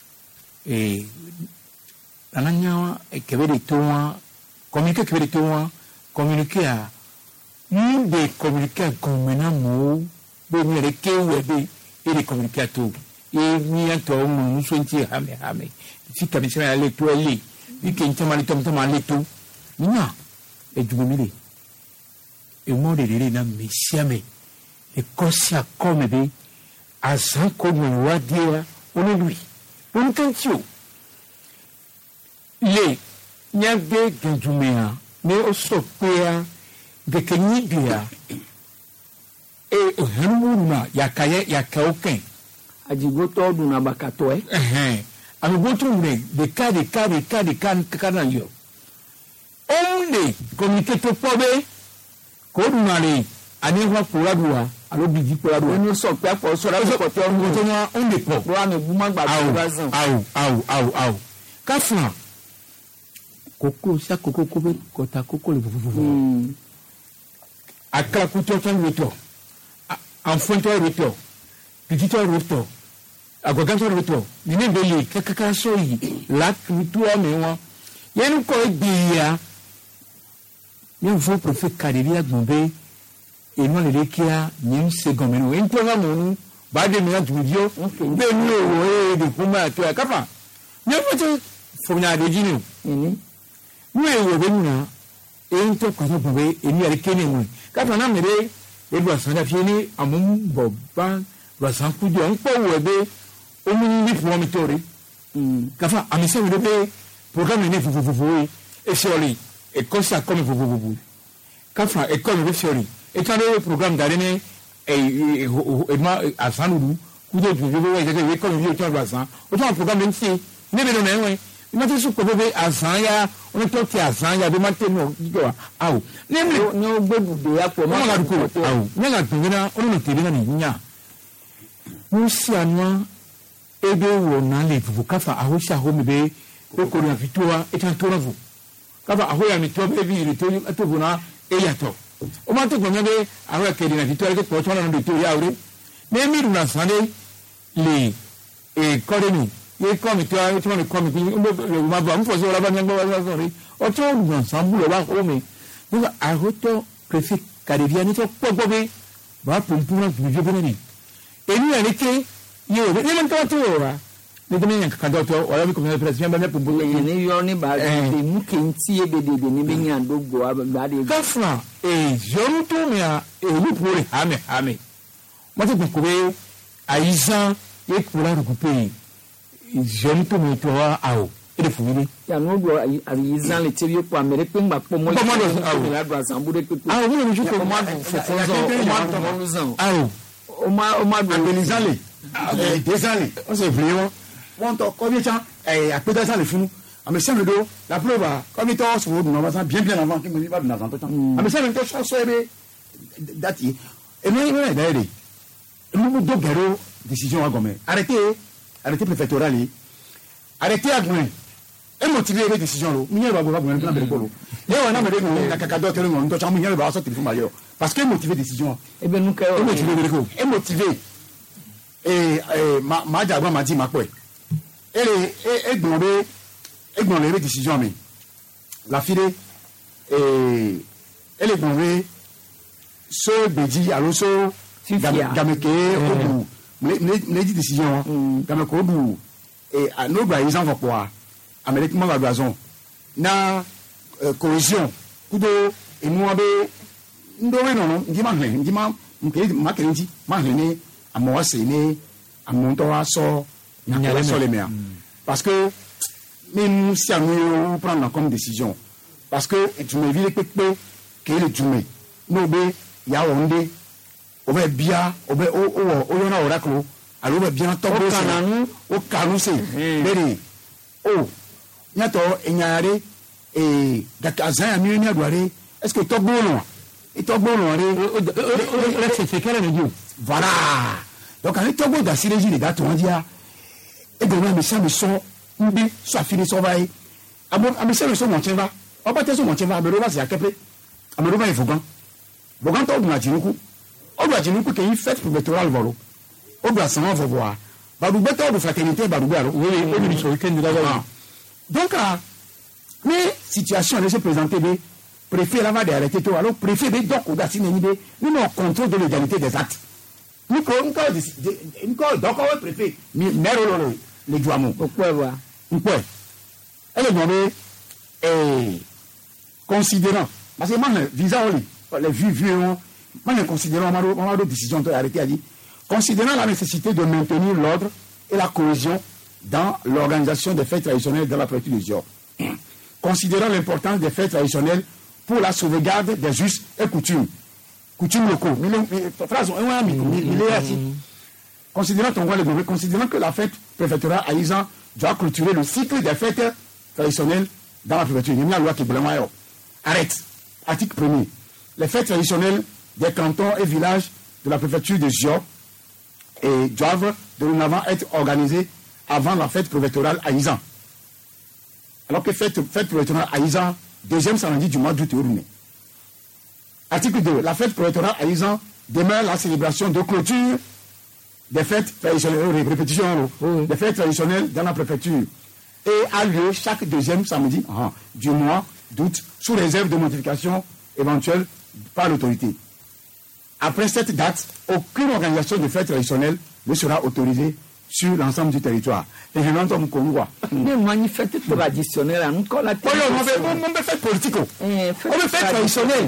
ananya kebere towa communiquer a nous de communiquer comme maintenant de me requérir et de communiquer tout et ni à toi nous sommes hame si comme ça aller tout aller et que tu m'as dit aller tout non et du milieu et moi de aller dans messiame et conscient comme be azan comme on dire on est lui on tantio les nyabe gandumea mais au sopea de kenyibia hanumuna yakaoken ajigoto du na bakato anugoto mure de kana yo only communicator pobe ko dunale ani wa poradua alo biji poradua ni so pe po so ra ko te on na only po wa me bu magba bazan au kafuna koko sa koko kobe kota koko le vuvuvu akala kuto tan reto enfant reto petit reto agoganto reto ni ne beli kakaka so yi la kuto amewa yenu ko biya ni vo préfet kadiri agbonbe e no le kia nyem second menu en ko mu ba de mi adudio be ni o de kuma to akafa ni foto fonya de jinu ni we wo be na en to ko bo be eni ari kene mu kafa na mere ebu asanda fie ni amum boba wasan kujo npo wo ebe omu ni fo mi tori kafa amise we be programme ni fufufufu e fiori e cosa come fufufufu kafa e come be fiori e tane programme dare ne e ma asanuru kujo fufufu we come vi o twa wasan o twa programme nti ne be no na enwe imate su ko be asanya oni to ti asanya be mate no giwa awo ne ogbebude ya po ma ga ko awo ne ga tuna oni no tebe na ni nya musi anwa ebe wo na le fufu kafa ahosha ho mebe ko na fitoa etantora fu kafa ahoya mi to be bi ri to na eyato o ma to gbo be ahoya kedi na fitoa ke ko tona no de to ya ore me mi ru na sane le e koreni ye komi to ayo tuma komi ko ma ba mfo so la ba nyangba wa sorry o to ru sambulo ba ko mi ni ahoto prefect karivia ni to popo be ba pumpuna bijo be ni eni ani ke yo ni man to wa ni de nyanka ka do to wala mi ko na president ba me pumpuna ni yo ni ba de mu kenti e be de ni be nya dogo ba de kafra jom to me a lu pore ame mo to ko be aiza ye kula ru kupe jeune to me to awo e de funi ya no do ayizan le tiri po amere pe ngba po mo la do asambu de pe awo mo le ju ko ma do agonizale desale on se vleo won to ko bi chan apeda sale funu amese me do la preuve comme to so do no ba bien avant que me ba na zanto chan amese me to so ebe dati e me daire mo do garo décision agome arrêtez préfectoral arrêtez agouin et motiver les décisions lo minye ba gouin plan de bolo et on a me no na kakado tele no to chamu minye ba so téléphone mayo parce que motiver décision e be nu ka e motiver de ko e motiver ma jagba ma di ma pe e gbon le décision mi la file elle gbon so beji aloso gameke obu me di décision comme ko du et no ba exemple pour Amérique ma raison na cohésion kudo e mu abe ndo we no ndi ma nke ma kerenti ma hene amo se ne amonto wa so na so le mea parce que même si on prend comme décision parce que tu me vile pepe que le jume no be ya onde o be bia o be o yona oracle alo be bien to bo kananu o kanu se beri o nyato enyare dakazan mi ni aduare est-ce que to gbolo e to gbolo re c'est quel est voilà donc ani to gbo da sireji de dato won dia e be na mi sa mi so mbi so afini so bai abo ami se so mo chenba o ba te so mo chenba be ro ba se akepe amero ba ifogan bogan to na jinuku odu ajinuku ke fête préfectorale volo odu asan vovoa ba du beto odu fraternité ba du aro oui odu so weekend da ba donc mais situation elle se présenter be préfet là va de arrêter tout alors préfet be donc odu asine ni be nous non contrôle de l'égalité des actes nous ko donc on préfet mero lo le duamo pourquoi voir pourquoi elle est demandé considérant parce que moi visa les vieux moi considérant ma décision de arrêter a dit considérant la nécessité de maintenir l'ordre et la cohésion dans l'organisation des fêtes traditionnelles dans la préfecture de Zior, considérant l'importance des fêtes traditionnelles pour la sauvegarde des us et coutumes locaux considérant que la fête préfectorale à Isan doit clôturer le cycle des fêtes traditionnelles dans la préfecture. Il y a une loi qui arrête. Article 1er. Les fêtes traditionnelles des cantons et villages de la préfecture de Zior et doivent dorénavant être organisées avant la fête préfectorale à Isan. Alors que fête préfectorale à Isan, deuxième samedi du mois d'août est ordonnée. Article 2. La fête préfectorale à Isan demeure la célébration de clôture des fêtes traditionnelles, des fêtes traditionnelles dans la préfecture et a lieu chaque deuxième samedi du mois d'août sous réserve de modifications éventuelles par l'autorité. Après cette date, aucune organisation de fête traditionnelle ne sera autorisée sur l'ensemble du territoire. Et je n'entends pas. Mais manifeste traditionnelle, encore la on fait fête politique. On fait fête traditionnelle.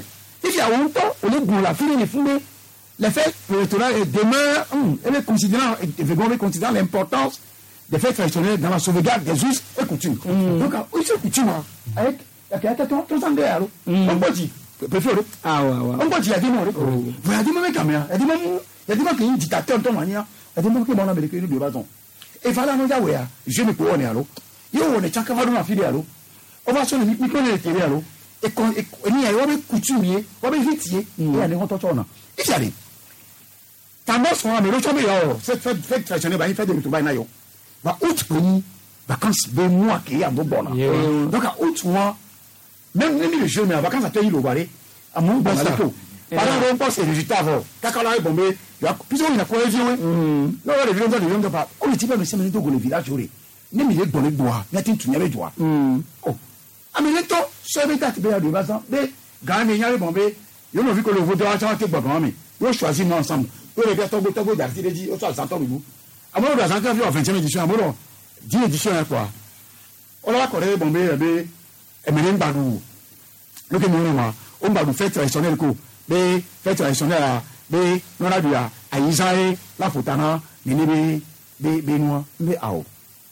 il y a longtemps on est bon la fille les fondés les fêtes préliminaires et demain elle est considérant l'importance des fêtes traditionnelles dans la sauvegarde des us et coutumes. Donc us et coutumes avec tous en dehors on peut dire préféré on peut dire il y a des mots il y a des mots caméra il y a des mots qui sont dictateurs de manière il y a des mots qui vont avec de base et voilà nous avons je ne peux pas aller alors yo on est chacun va nous filer alors on va sur le micro de télé alors et ni ayo be coutumier on be vitier et aller on touche on il y a des tendance on a mais le chambre yo cette fête traditionnelle ba fait de mutuba na yo ba août premier vacances be mois qui est en bon donc à août mois même les jeunes mais vacances à payer le baré à mon bon ça tout par exemple on pense résultat avant kakala est bombé puis on a cohésion non les villages de pas on est type mais c'est même dans les villages oré ne mi le donner droit mais tu n'avais droit oh ameleto sebe date be de base be ga me nyare bombé yo no vi ko le vote wa cha ke gbogbo mi yo choisir nous ensemble yo le togo d'arti de dit o so santo mi bu amoro da santo fi o 20e édition amoro 10 édition quoi o la ko re bombé be emele ngbadu lo ke mi ma o ngbadu fête traditionnelle ko be fête traditionnelle be no na bia ayisae la fotana ni be noa be ao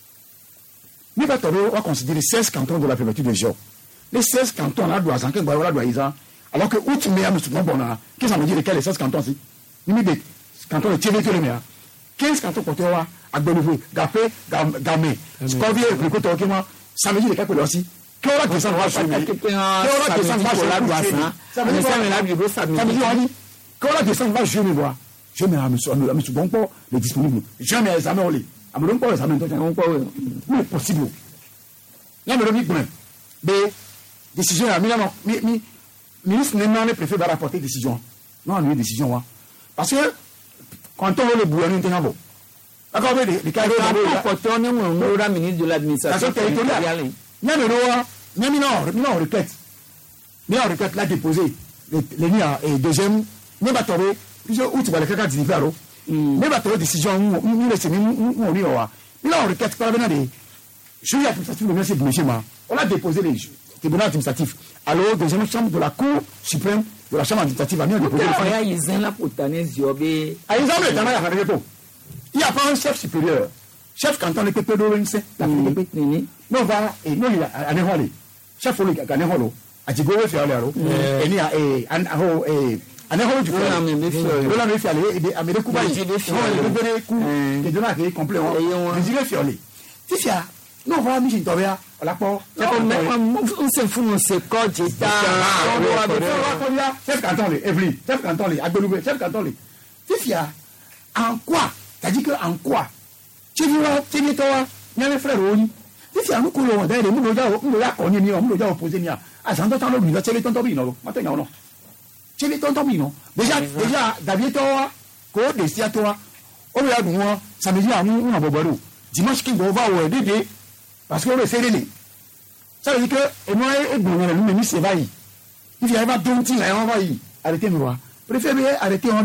ni va on va considérer 16 cantons de la préfecture de Géo. Les 16 cantons là doivent s'enquêter voilà doit isa alors que outre mais à monsieur bon là qu'est-ce que ça veut dire lesquels les 16 cantons si ni des cantons de Tchévéto les mais 15 cantons côté wa Agbelouvé Gapé Gamé Scovier le côté OK moi ça veut dire lesquels aussi que on va descendre va sur que on va descendre va sur la droite ça veut dire ça veut dire que on va descendre va sur moi je me à monsieur bon pour les disponibles jamais examen on les amulon pas examen donc on pas oui possible il y a le rythme de décision à ministre n'est pas préfet va rapporter décision non lui décision parce que quand on veut le boulot nous tenons bon d'accord les cas de la ministre de l'administration territoriale il y a le roi même non requête l'a déposé les nia et deuxième ne va tomber plusieurs août va le faire diffère ne va tomber décision nous laisser nous lui on requête par venant des juges administratifs de monsieur Bouchema on a déposé les tribunaux administratifs alors deuxième chambre de la cour suprême de la chambre administrative a mis déposé ils ont la potaneuse jobé il y a pas un chef supérieur chef canton le PP d'Orense la PP non va et non il a ne chef oli ka ne holo a ti go we fi ale aro e ni an ho ane ho du la me fi ale e amere ku ba yi le bere ku ke dona ke complet on dire fi ale ti fia non va mi jin to bia la po on se fout on se coach eta chef canton le Evely chef canton le Agbelouvé chef canton le ti fia en quoi c'est-à-dire que en quoi tu dis toi nyame frère oni ti fia nu ko lo da re mu lo ja ko ni o mu lo ja opposé ni a santo tan lo bi lo chele ton to bi no ma te no chele ton to bi no déjà David toi ko de sia toi o ya dun won samedi amu una boboro dimanche ki go va o dede parce que o le serele ça veut dire que et moi et bon le ministre c'est va yi il vient va donc ti la on va yi arrêtez moi préférez arrêter on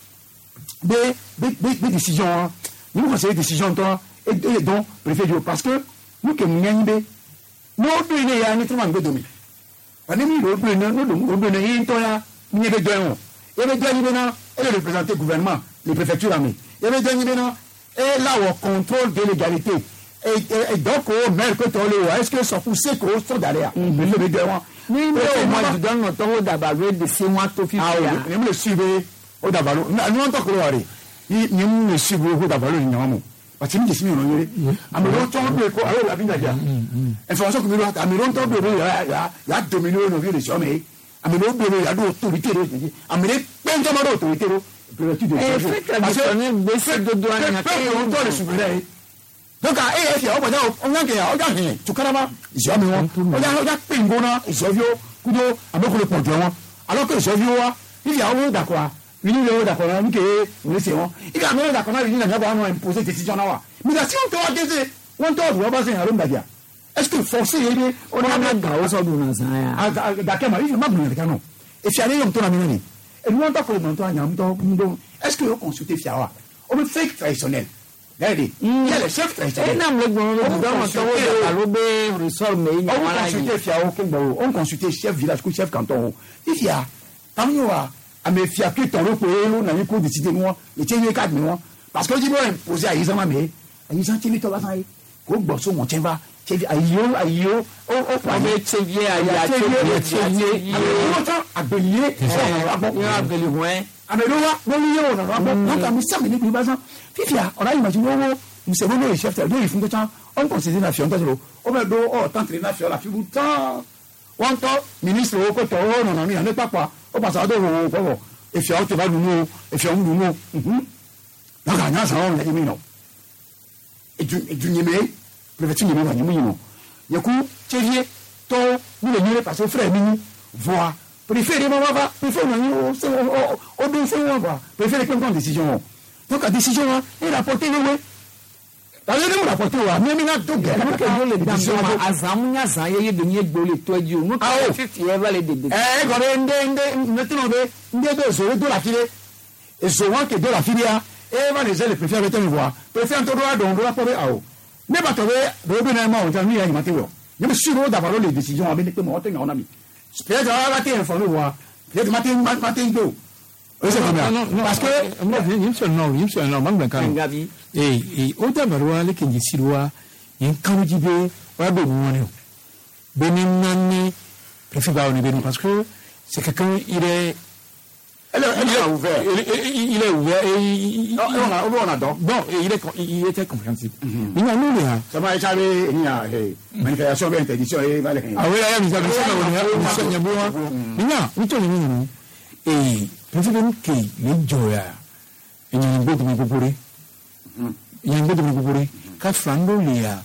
des décisions nous conseiller décision toi et donc préfet parce que nous que nous no do ya ni tuma ngodomi ani mi do no do yin to ya ni be do won e be do ni na et le représenter gouvernement les préfectures armées e be do ni na et là au contrôle de l'égalité et donc au maire que to le est-ce que ça pousse ko so derrière me le do won ni moi je donne notre temps d'abord de 6 mois to fi ni me le suivre o d'abord ni on to ko wari ni me suivre o d'abord ni nyamu parce que nous décidons de nous améliorer ton peu quoi alors la vie d'ailleurs information que nous avons améliorer ton peu il y a dominé nos vies de sommeil améliorer peu il y a d'autorité améliorer plein de d'autorité préfecture de parce que baisser de douane on doit le souverain donc à et on a que tu carama jamais on a pingona jovio kudo amoko le porteur alors que jovio il y a un d'accord oui nous d'accord on que nous c'est bon il a même d'accord on a pas imposer décision là mais si on te dire on te doit pas en rumba est-ce que forcer on a même gao so duna ça d'accord mais il m'a dit non et si aller on te la mener et nous on t'a fait on t'a est-ce que on consulter fiawa on me fait traditionnel regardez il y a le chef traditionnel on consulter fiawa on consulter chef village ou chef canton il y a Tant wa ame fia que ton le poelo na ni ko décider moi le tien cadre moi parce que jibo imposer à Isama mais Isama tini to ba sai ko gbo so mo tien ba ayo o ame tevie aya tevie abelier abeli ouais amelowa woni yo na rabo donc ami ça ni ba ça fifia on a imaginé wo monsieur bono le chef de il faut que on considère la fion tolo o be do o tant na fion la fi boutan wọ́n tọ́ ministre owó kò tọ́ ọ́ nọ̀nà mi àná pápá ó pàṣẹ àdó òwò pọ̀wọ̀ èfìà ó ti bá dùnú èfìà ń dùnú lọ́kà ní àṣà ọ̀run lẹ́yìn mi nọ ìdùnnìmẹ́ pẹ̀lẹ́tì yìí wà nínú yìí nọ yẹku tẹ́lẹ̀ tọ́ nílẹ̀ yẹn lẹ́ pàṣẹ fúrẹ́ mi ní voix préféré ma wá préféré ma yín ó dún fún wọn wá préféré pé nǹkan décision wọn donc à décision wọn ẹ̀ rapporté léwé tàbí ní mo rapporté wa mi náà tó gẹ̀ ẹ̀ ẹ̀ lè dá mi ma azamunya zan yeye de nye gbole tọ́jú o mo kọ́ fífi ẹ̀ bá lè dèdè. ẹ̀ kọ́ni ndé bẹ́ẹ̀ èso tó la fi dé èso wọn kè dé la fi dé ya ẹ̀ bá lè zẹ́ lè préféré bẹ́ẹ̀ tẹ́ mi wá préféré tó dọ́wọ́ dọ̀wọ́ dọ́wọ́ pọ̀ bẹ́ẹ̀ àwọ̀ ne b'a tọ́ bẹ́ẹ̀ dɔw bɛ na ma o jaa n'u y'a ɲuman tɛ wɔ ne bɛ sur o dabaro le décision a bɛ ne pe mɔgɔ tɛ ɲɔgɔn na mi peut-être ala tɛ informé wa peut-être ma tɛ do o se faamuya parce que yimsɔn nɔ man gbɛn kan o dabaro wa ale kɛ jisiri wa yen kanu ji bɛ o y'a bɛ ŋɔni o bɛ ni naani préfet b'a ni bɛ parce que c'est quelqu'un il est ouvert. Il est ouvert et on a donc. Bon, il était compréhensible. Il y a nous là. Ça va être il y a manifestation d'interdiction et voilà. Ah oui, là, nous avons ça, on a besoin. Mais non, nous sommes nous. Et président qui les joya. Il y a un peu de m'écouter. Il y a un peu de m'écouter. Quand Frando lia.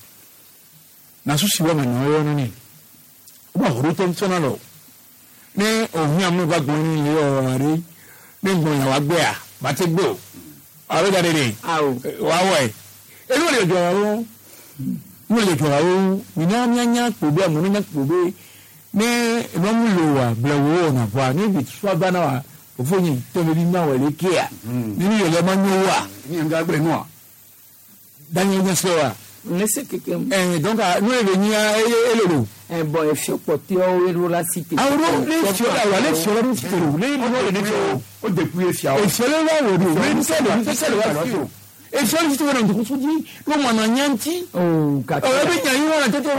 Na souci wa mano yo ni. Ba rotem sonalo. Ne o mi amu ba gbon ni yo ari. Ne gbon ya wa gbe a ba ti gbo are da dede wa we e lo le jo mo le jo o mi na nya po be mo nya po be ne no mu lo wa blewo na ba ni bi so ba na wa o fo yin to me na wa le kia ni ni yo ma nyu wa ni nga gbe no daniel ne so wa laissez quelqu'un donc nous le nia et le un bon effet porté au la cité ah non les sur la cité les o depuis fia et sur là o do mais c'est le et sur le cité on dit qu'on dit le mwana nyanti oh ka o be nyanyi wala tete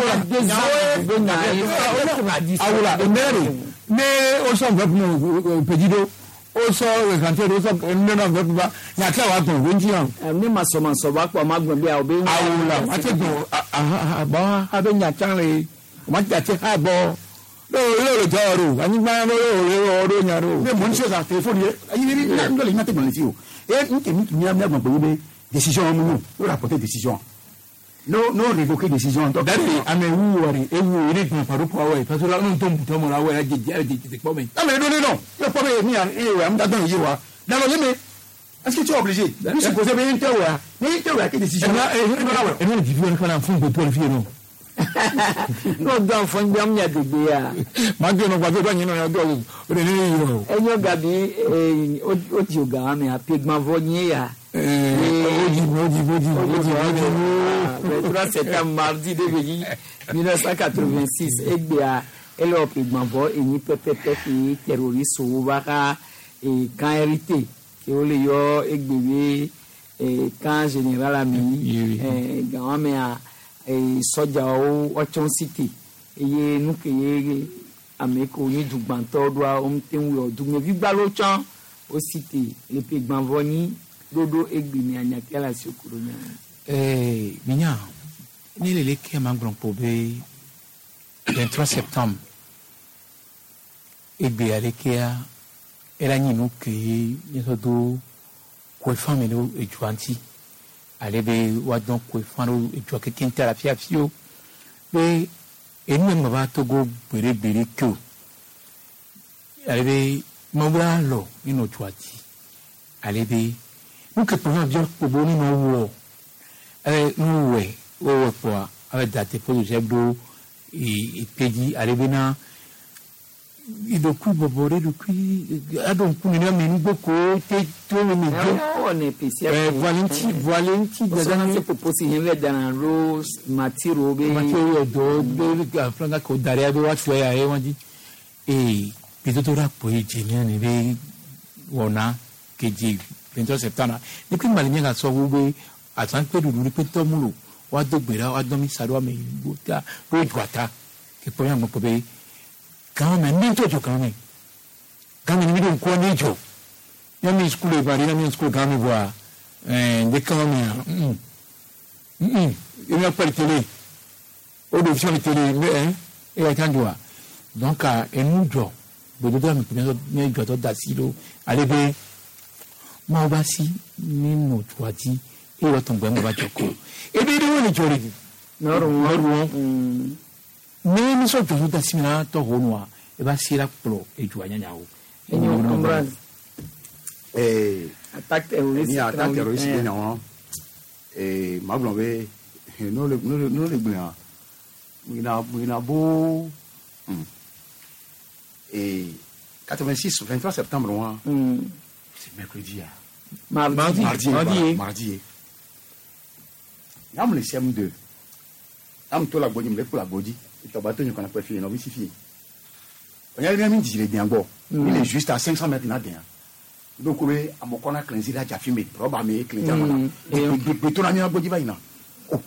awula mbere mais au son vraiment pedido o so we kan tell o so no no go ba ya ka wa gbon wonji an ni maso ba kwa magbon bi a obe awula ate go ba ha be nya chan le ma ja te ha bo lo joro ani ba lo nya ro me mon chose à téléphone ayi ni ndo le mate bon fio e nke mi nya mi agbon bo be décision mu no rapporter décision no révoquer décision donc dadi ame wu wori e wu ire kan paro po awe parce que la no to mo la we je po me mais non yo po be mi an e am da don yi wa da lo yeme est-ce que tu es obligé nous se poser bien interro mais interro que décision e no di fi kan fun po po fi no no don fun bi am nya de ya ma de no gba do yin no ya do o de ni yo enyo gabi o ti o ga me a pigment vonye ya Odi. Le 3 septembre, mardi de 1986, Egbea, elle a pigment bon, et ni peut-être qui terroriste ou vara, et quand hérité, qui ont les yo, Egbea, et quand général ami, grand mère, et soja ou Ochon City, et nous qui avec au du banto doit on tenir du mais vibra l'ochan au cité, le pigment voni. Dodo egbi anya kala sukuru nya minya ni le ke ma grand pobe 23 septembre egbi alekea era ni no ke ni so do ko family no ejuanti alebe wa don ko fanu eju ke kin therapy afio be enu ma ba togo gbere ko alebe mo bra lo ino juanti alebe que pour dire pour bonner nos nous ouais pour avec date pour le jebdo et pedi alebena il do ku bobore do ku adon ku ni na menu boko te to me on est spécial Valenti dans ce propos il est dans rose matiro be matiro do ga franga ko daria do wa chwe ya e wandi e Pitotora poi genia ne be wona keji 23 septembre ni pin mali mi ga so wo atan pe du ri pe to mulo wa do gbera wa do mi saro me buta ro juata ke po yan mo po be kan me ni to jo kan me mi do ko ni jo ya mi school e bari na mi school kan mi boa de kan mi il a pas de télé au de la télé mais et attends donc et nous jo bodo da mi ni jo to da si lo ale be ma ba si ni mo tuati e wa ton gbe mo ba joko e be ri woni jori no ro ni mi so jo da si na to ho no e ba si ra pro e ju anya o e ni o comprendre attaque terroriste non ma blon be no le gbe na bo 86 23 septembre c'est mercredi mardi yam le CM2 am to la godi me pour la godi et to bateau qu'on a pas fini no bi sifi on y a bien dit bien bon il est juste à 500 mètres là dedans donc we amokona cleanser la jafime roba me cleanser mana et to na mi godi ba ina oh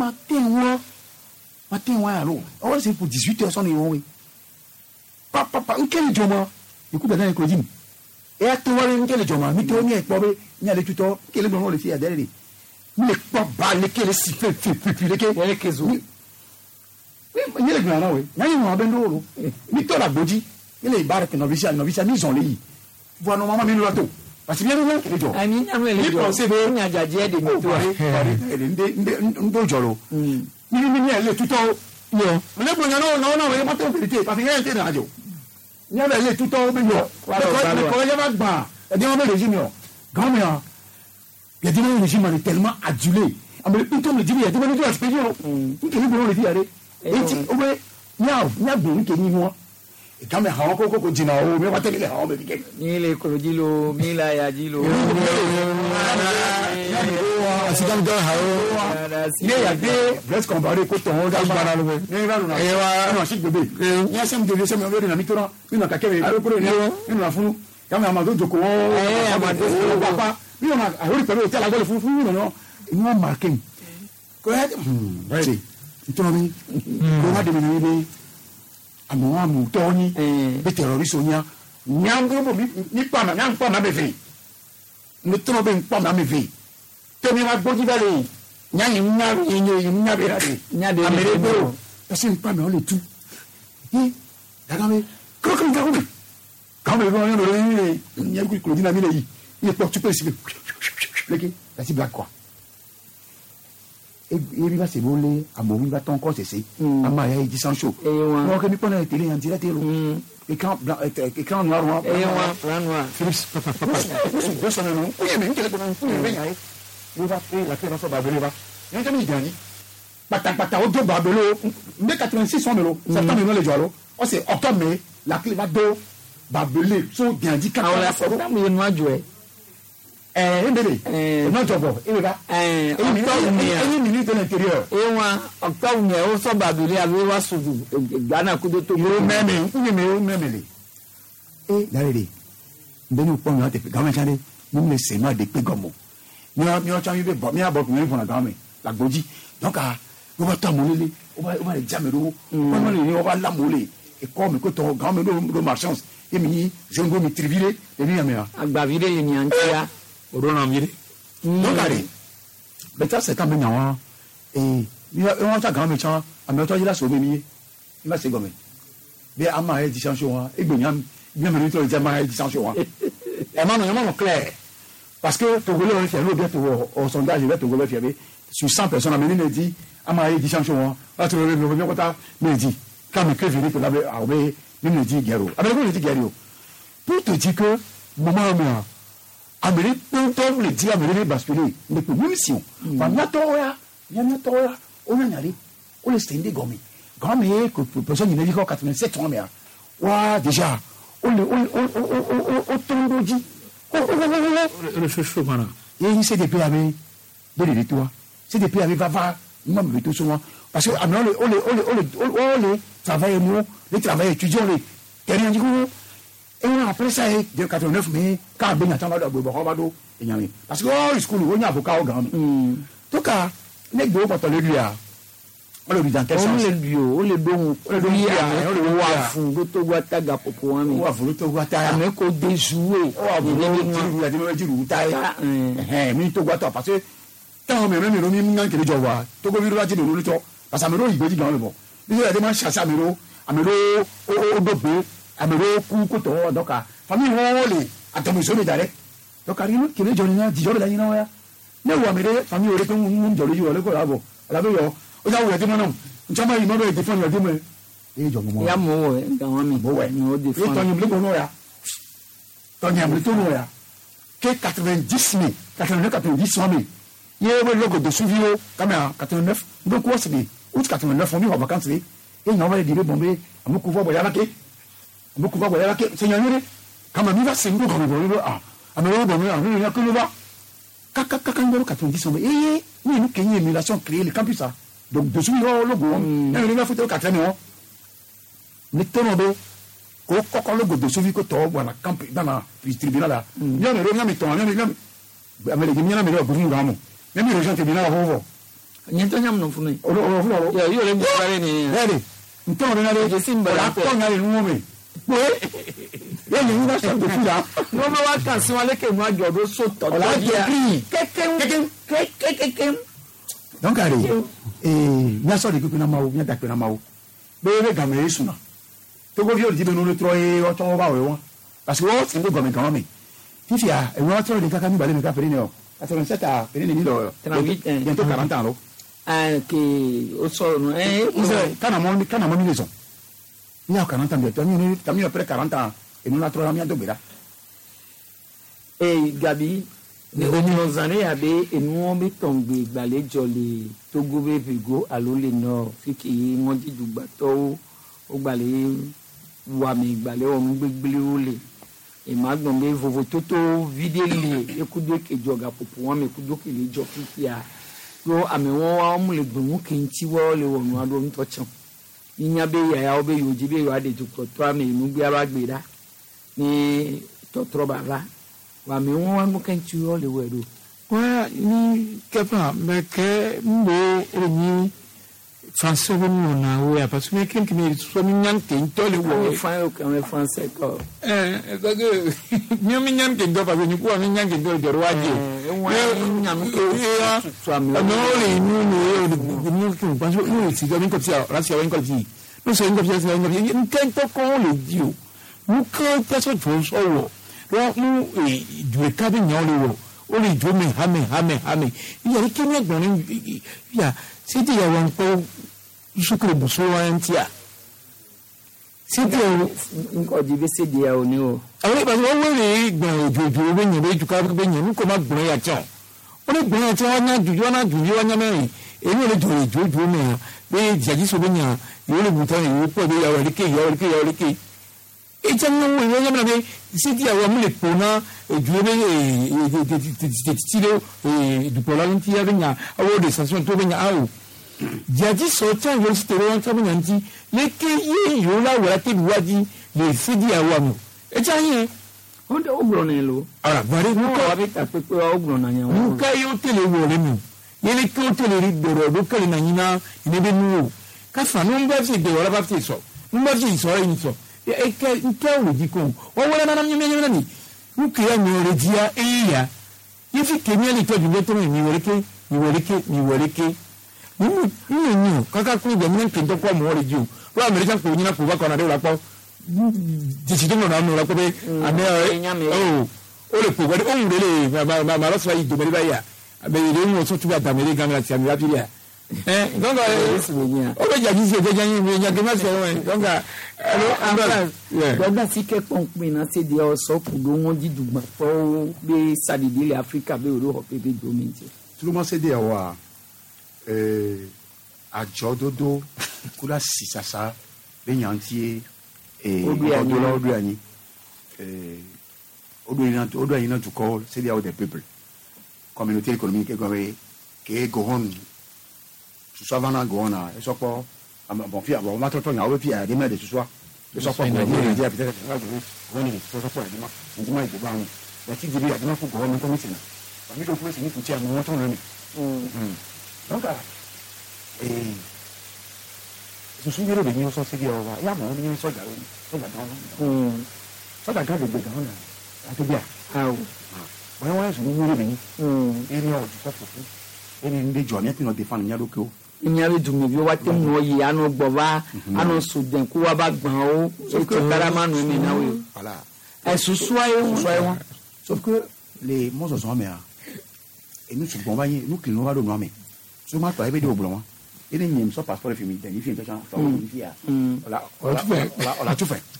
matin wa alors on c'est pour 18h son oui papa quel joma écoute dans le et à toi quel joma mi to ni e po be ni ale tuto quel bon le fi adere ni pas balle quel si fait le que zo oui ni le gna oui ni mo abendo mi to la godi il est barre que novisia ni ont les voir nos maman mi lo to parce que bien non que jo ami na me le pensé be nya jaje de mi to ndo jolo ni le tuto yo le bon non we pas to vérité parce que il était dans radio ni avait le tuto be yo ko ya ba gba e di mo be régime yo grand mais il y a des régime est tellement adulé mais tout le dit il y a des gens qui aspect yo qui ni bon le dire et ti o be nya be ke ni mo e quand même ha ko jina o me wa tele ha o be ke ni le ko jilo mi la ya jilo accident de hao il y a des presque comparé ko to ga bara lo ni ba na e wa no shi bebe ya sem de sem o na mitora mi na ka ke ro ko ni na funu ya ma do joko amado papa mi na a hori pelo te la gole fu no no marking ko ya ready to mi ko ha de mi ni amu to ni be terrorist onya nyambo mi pa na be fi mi to be pa na me fi temi ma gboji bale nyani nya be rade nya de amere bo parce que pas me le tout et daga me krokom quand me go no nya ku ko dina mi le yi il porte tu peux si leki la si black quoi et il va se voler à mon va ton corps c'est ama ya dit sans chaud non que mi prend la télé en direct écran noir Philips papa deux semaines non oui mais quel est bon il va faire la terre sur Babelo va il y a un gani pata o do Babelo mais 86 sont melo septembre non le jolo on c'est octobre mais la clé va do Babelo so bien dit quand on la septembre il noir jouer ndele non jobo il va une minute de l'intérieur et moi octobre mais o so Babelo avec wa sudu Ghana kudo to même et d'aller ndenu pon na te gamen chande nous me c'est moi de pegomo mi o chan yibe bo mi abo mi fona gamen la goji donc a o ba ta molele o ba le jamero comment le o ba la mole et comme que ton gamen do marchance et mi zengo mi trivile et mi amea agbavire le ni antia orona mire donc allez beta c'est quand même nyawa et mi o ta gamen chan ame to yila so be mi ma se gomen be ama e di chancho e gbenyam bien me to le ma e di chancho et maman clair parce que Togolais on fait bientôt au sondage il va Togolais faire sur 100 personnes amener me dit ama e di chancho va trouver le bien kota me dit quand me que venir pour la armée me dit guerre avec me dit guerre pour te dire que moment moi Amérique tout le dit Amérique basculer mais pour mission na toya on a nyari on le stende gomi que personne ne dit que 87 ans mais wa déjà on tombe dit le chouchou mana et c'est des pays avec de toi c'est des pays avec va même le tout souvent parce que on les travail nous les travail étudiants les terrain du coup et on après ça de 89 mais quand ben attend là bo ba do enyame parce que all school on y avocat au grand donc les deux quand on le lui a on le dit dans quel sens on le bio on le bon on le wa fun go to wa taga popo wa mi wa fun to wa ta mais ko déjouer on dit ta mi to wa to parce que quand même mi ngan ke jo wa to go bi ro ji no lo to parce que amero igbe ji gan le bon bi ya de ma chassa amero o do be amero ku ko to donc famille wole atomi so mi dare donc ari no kele jo ni na di jo la ni na ya ne wa mere famille ore ko mun jo le jo le ko la bo la be yo o ja wo de mo no nchama yi mo be de fon yo de mo e jo mo ya mo we ga wa mi bo we no de fon to ni le ko no ya to ni amle to no ya que 90 000 ye we logo de suivi comme 89 donc quoi c'est août 89 on est en vacances et on va dire bon mais amuku va boya lake c'est nyanyure kama mi va sengo comme bon ah amelo bon mais on a que le va kaka 90 et oui nous qu'il y a une émulation créer le campus ça donc de suivi logo on a photo 80 mais tonodo ko ko logo de suivi ko to voilà camp dans la tribunal là il y a une mi ton amele gimi na me lo buru ngamo même les gens tribunal là vovo nyento nyam no funu o ya yo le mbare ni ready então on a les simba la ton ya le ngome ye ni na so de fila no me wa kan si wale ke mu ajodo so to la de keken donc allez na so de kupina mawo nya dakpe na mawo be game yesu na to go viol di be no le troye o to ba we won parce que o ti ngo gomi kan mi fifia e won tro de kaka mi bale me ka pere ne o 87 a pere ne ni lo 38 bientôt 40 ans lo que o so no kana mo mi leso ni a 40 ans bientôt ni après 40 ans et nous la tro la mi adobera Gabi nos années abe enu won be tongbe gbalejo le Togo be bigo alo le no fiki won di dugba to o gbale wa mi gbale o mu gbegbele o le e ma gbon be vovo toto video le ekudo kejo ga popo won me kudo ke le jo fiki a yo ame won wa mu le gbon ke nti wo le wo nu ado nto chan yinya be ya o be yoji be yo ade to to ame nu gbe abagbeda ni to troba wa mi won wa mo kan ti o le wedo wa ni kepa me ke mbo ni français bon na ouais parce que quelqu'un qui me soit mignon qui to le wo français ko parce que mi mignon qui do parce que ni ko mignon qui do de roaje nyam ko so mi no le ni que parce que nous si do ko tia la si wa ko ti no so ko tia ko ni to ko le dio nous quand personne faut so wo donc nous du cadre nyon le wo o le jo me hame il y a qui me gbon il y a c'était ya wan ko isukure buso wan tia c'était nko di be se dia oni o awon ba wo we gbon ojojo be yin be juka be yin nko ma gbon ya tia o le gbon ya tia na juju wa nya merin emi le jojo me be jaji so be nya yo le buta yo po be ya wali ke e tia no wo yo nya me be c'était ya wa mu le pona eju be tilo du pola ntia be nya awo de station to be nya awo jadi socha yo stero wan tabu nyanti leke ye yo la wala te biwaji le sidi awamu e janye on de ogro ne lo ara bari no ko wa be ta pe ogro na nya mu ka yo tele wo le mu ye le ko tele ri doro do kale na nyina ine be nu ka fa no mba fi de wala ba fi so mba fi so yin so e ke nke wo di ko o wala na nyime ni mu ke ya ni re dia e ya ye fi ke mi le to ju to mi wore ke ni kaka ku de min ke to ko mo re ju ro america ko nyina ko ba ko na de la po di ci no na no la ko be ame o le ko ba de o le ma ro sa yi do be ba ya be ile mo so tu ba da america na ti ami ba bi ya donc o be ja ji se be jan mi nya ke ma so donc gbogbo si ke pon na se de o so ku do won di dugba to be sadidi le africa be oro ho pe be do mi ti tout le monde s'est dit wa àjọ dodo kula sisasa be yantie odu ani odu ani na to call c'est dia the people communauté économique que gohon tu sois vana gohona et so po bon fi bon ma toto nya o fi a de me de so sọ pọ̀ gbọ́ nàìjíríà pété wọ́n ní sọ pọ̀ àdìmọ́ ìdìmọ́ ìdìbò àwọn yàtí ìdìbò àdìmọ́ fún gọ́ọ̀mù kọ́míṣínà àmì tó fún ẹ̀sìn kùtì àwọn tó rẹ̀ mi. dọ́kà susu yẹ́rọ bẹ̀ ní sọ sí díẹ̀ ọ̀wá yà mọ̀ ní sọ́jà dáwọn sọ́jà gáàdì gbé dáwọn náà àti bíà wọ́n wọ́n ẹ̀sùn ní yẹ́rọ bẹ̀ ní ẹni ọ̀jù sọ́fọ̀fọ́ ẹni ndé jọ ní ẹ̀pìnà dèfàn ní yàrá nyari dumi bi wa te mo yi ano gbɔva ano suden ko wa ba gbɔn o eti karama nu mi na o esusua ye wọn. sauf que les mɔzɔzɔn mɛ a enu sugbɔn ba ye enu kiri wa do nua mɛ soma tɔ ebe de o bulɔ wọn ene nyɛ musɔ passport fi mi dɛ ni fi tɔ can tɔ mi fi ya ɔla tu fɛ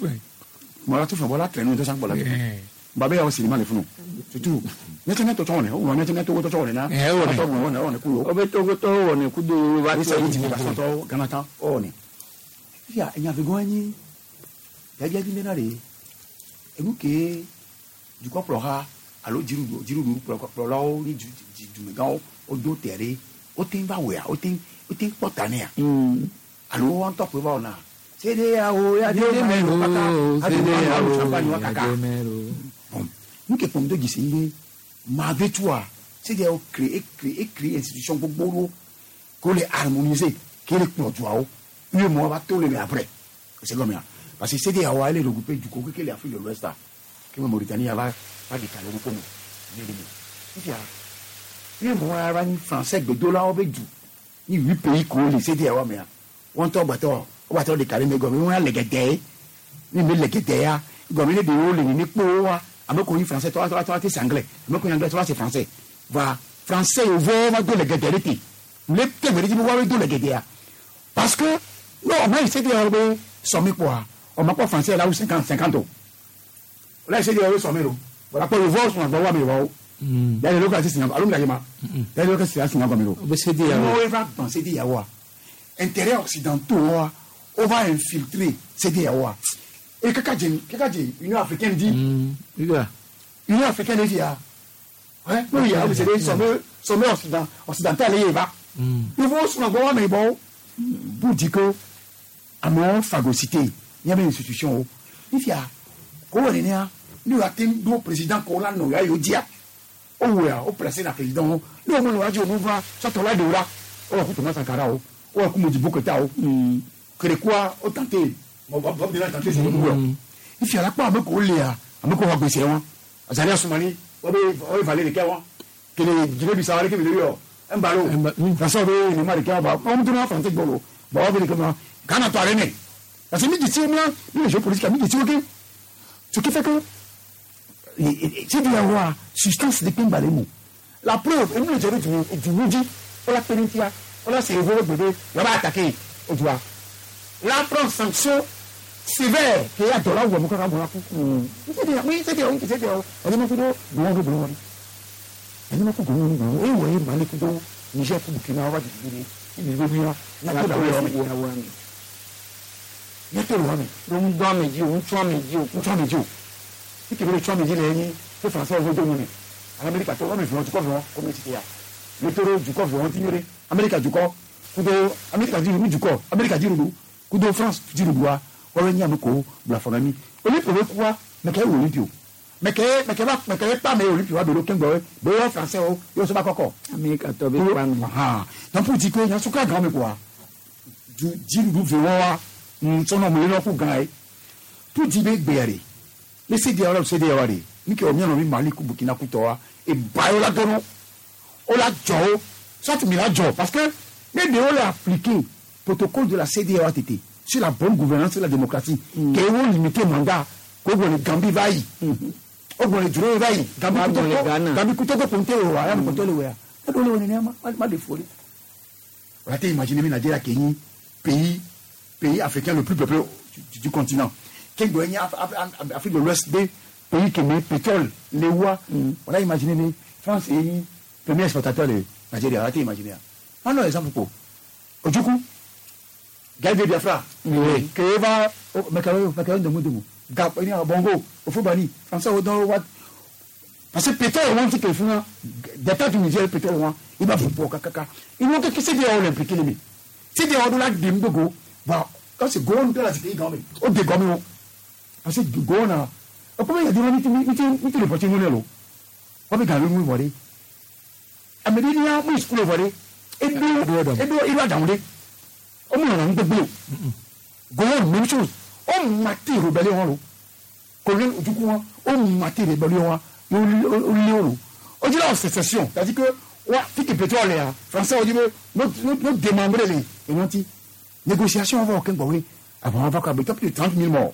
bɔla tɛrɛ nu tɔ can bɔla tu fɛ babe y'aw siri ma le funu surtout ɲɛtɛnɛ tɔ cɔgɔn dɛ o ɲɛtɛnɛ tɔ cɔgɔn dɛ na tɔ wɔn kulo o bɛ tɔgɔtɔ wɔni kudo wa ni sɛbɛn ti ba sɔtɔ gana tan ɔɔni fiya ɛnyàfɛ gɔn anyi yadiya di nena de enu ke dukɔ kplɔha alo jirudu kplɔlawo ni dumegãwo o do tɛre o te ba wɛa o te kpɔta ne ya alo wɔn tɔ pe ba o na sedeyawo yadede mɛro kaka alo champagne wa kaka nuke pɔm do gisi ye maa bɛ tu wa sedeyawo créer institution gbogbo k'o le harmoniser k'e le kplɔ duwawo u ye mɔgɔ ba to le mɛ après c'est comme ya parce que sedeyawo ale de regrouper du ko kele Afrique de l'Ouest k'e bɛ Mauritanie yaba ba de ta lɔri ko mu ne de mi fifia u ye mɔgɔ yaba ni français gbɛdo la aw bɛ ju ni 8 pays k'o le sedeyawo mɛ ya wɔn tɔ gbɛtɔ o b'a tɔ de kari mɛ gɔmi wọn y'a lɛgɛdɛ ye min bɛ lɛgɛdɛ ya gɔmi ne de y'o le ni kpo wa a bɛ ko ni français tɔgɔ tɛ sanglais a bɛ ko ni anglais tɔgɔ tɛ français va français o fɔ ma do lɛgɛdɛ de ten ne tɛmɛ de ti wa bɛ do lɛgɛdɛ ya parce que n'o o ma ye se de yɛrɛ bɛ sɔmi kɔ wa o ma kɔ français la o 50 o o la ye se de yɛrɛ bɛ sɔmi o wala kɔ o fɔ sɔn wa mi wa o yɛrɛ ló ka se singa alo mi ka yɛ ma yɛrɛ ló ka se singa gɔmi o bɛ se de yɛrɛ n'o ye va ban se de yɛrɛ wa intérêt occidentaux wa on va infiltrer CEDEAO wa et kaka jeni Union africaine dit Union africaine dit ya ouais no ya o se de sommet occidental ye va il faut sur go mais bon pour dire que amo phagocyté il y a une institution il y a ko woni ne a ni wa tem do président ko la no ya yo dia o wa o placer na président no mo wa jo mo va so to la de ora o ko to na Sankara o ko mo Modibo Keïta o Kérékois o tenté mo ba bien tenté c'est bon il fait la pas ko le a ameko wa gbese won azali asumani o be valer le kawa kele Guinée Bissau ke bi yo mbalo façon be ni mari kawa ba on tuna français bolo ba ba be comme Ghana to arene parce que mi dit moi le jeu politique mi dit OK ce qui fait que c'est de la loi substance de Pembalemu la preuve et nous le jeu du Mudi pour la péninsula on a c'est vous bébé on va attaquer au doigt là prend sanction sévère que ya dollar ou mo ka mo la c'est on ma fudo bon on ma fudo bon et ouais mali fudo Niger pour Burkina wa di ni go na la wa ni to wa ni don do meji o tun meji o ki be tun meji le yin to français o do ni America to wa me fun ko mi ti ya le toro du ko vont ignorer America du ko kudo America di ru du ko America di ru kudo France di ru wa o re ni amiko bla fonami o le pere kuwa me ke Olympio me ke pa me Olympio wa be lo kengbo be yo français o yo so ba koko America to be pa mi donc pour dire que ya so ka grand me quoi du di ru ve wa so no mo le no ku gan ai tout dit be gbere le CEDEAO re ni ke o mi no mi Mali ku Burkina ku to wa e ba yo la dono on l'a dit, soit tu me l'as dit, parce que les deux ont appliqué le protocole de la CEDEAO sur la bonne gouvernance et la démocratie, qui ont limité le mandat, qu'on va les Gambie vaille, on va les Duro vaille, Gambie Koutogo Ponte, Ouaya, Ponte, Ouaya. Ça doit le venir, mal de folie. On a imaginé, mais Nigeria, Kenya, pays africain le plus peuplé du continent. Kenya, Afrique de l'Ouest, des pays qui met pétrole, les Ouah, on a imaginé, mais France et premier exportateur de Nigeria, arrêtez imaginer. Un exemple pour Ojuku, Gaïdé Biafra, Kéva, Makaron de Moudou, Gapani, Bongo, Ofubani, François Odon, parce que pétrole, on dit que d'État du Niger, pétrole, il va vous pour Kaka. Il manque que c'est des olympiques, c'est des ordres de Dimbogo, quand c'est Gowon de la cité Gambé au de Gambé parce que Gowon a comment il y a des gens qui le portent nous là on peut garder nous voir Américain moi school voir et il va demander on m'a un peu bleu Gowon même chose on maté rébellion là colonel du coup on maté rébellion on dit là sécession c'est-à-dire que ouais fique pétrole là français on dit nous démembrer les et on dit négociation va aucun boy avant on va plus de 30 000 morts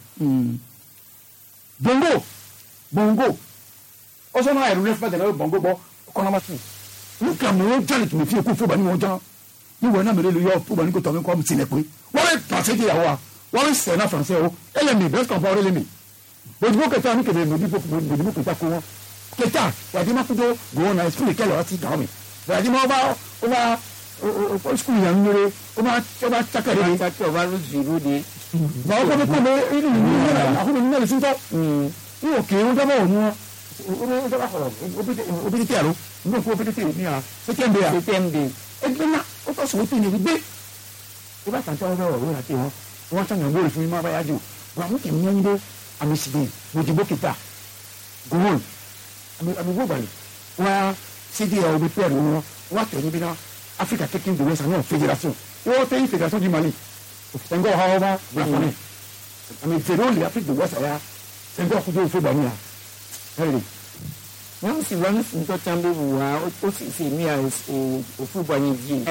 bongo on s'en a le fait de bongo bon qu'on a matou nous Cameroun jali tu me fie ko fo bani won jan ni wona me le yo fo bani ko to me ko mti ne pe wọ́n pensé di yawa wọ́n c'est na français o elemi best compare elemi bo que ta ni que de mo di ko ko ta ko que ta wa di ma ko do go na school ke lo ti ga mi wa di mo ba o school ya ngere o ma takare ta ko va lu zero de ba ko ko me ini ni ako ni le sinto ni o ke o da mo nu o da ko o bi ti aro no ko bi ti ni a september e na o to so ti ni gbe e ba tan ta o ro la ti wọ́n sàn yàn wọ́n fún mi máa bá yájú wọ́n mú kìí yẹn dé àmì sìgbìn lójúbó kìtà gòwòn àmì wọ́ọ̀bàlì wọ́n á sídìí ẹ̀ ọ̀bí pẹ́ẹ́rù wọn wọ́n á tẹ̀yìn bí náà Africa taking the West and fédération wọ́n tẹ̀yìn fédération du Mali sẹ́ńgọ́ ọ̀há ọba gbàfọ́nì àmì fèrèolì Afrique de West àyà sẹ́ńgọ́ ọ̀kúndé òfé bàmíà ẹ̀rì. wọ́n sì wọ́n sì ń tọ́jà lé wù wá ó sì sì ní òfú bọ̀nyí yìí.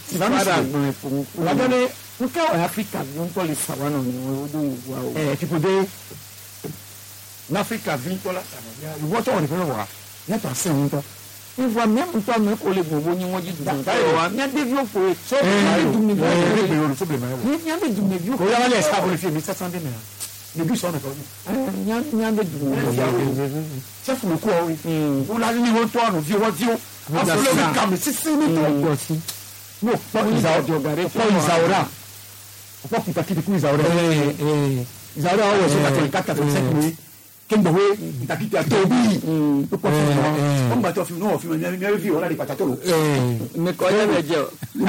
ẹ̀ nke wa Africa bi n tọ́lé sawa náà ni wọ́n dó ìwà o. Tipode n'Africa bi n tọ́lá sawa ìwọ́ tọ́ wọ́n fẹ́ wà nípa sẹ́wọ̀n tọ́. ìwà mẹ́rin tọ́ mi kò lè gbogbo ní wọ́n jí dùn táyọ̀ wa ní adé yóò fò é. ní adé dùn mí bí ó kò yára lẹ̀ sábà fi mi sẹ́sán dé nìyà ní bí sọ́nà kọ́ ní adé dùn mí bí ó sẹ́fù ló kú ọ̀rẹ́ wọ́n láti ní wọ́n tọ́ àrùn fi wọ́n tí ó afọlọ́wọ́ kàmí sísí nítorí no pọ́ ìzàwọ̀rà ọ̀pọ̀ kìtàkìtì kú ìzàwọ̀rà ìzàwọ̀rà ọ̀wọ̀ ẹ̀sọ́ kàtàkì kàtàkì sẹ́kùnrin kéńgbọ̀wé ìtàkìtì àtọ́bí tó pọ̀ fún wọn wọ́n gbàtọ́ fi náà fi wọn ní ẹ̀rí fi ọ̀làdì pàtàkì lò. nìkọ́ yẹn bẹ jẹ́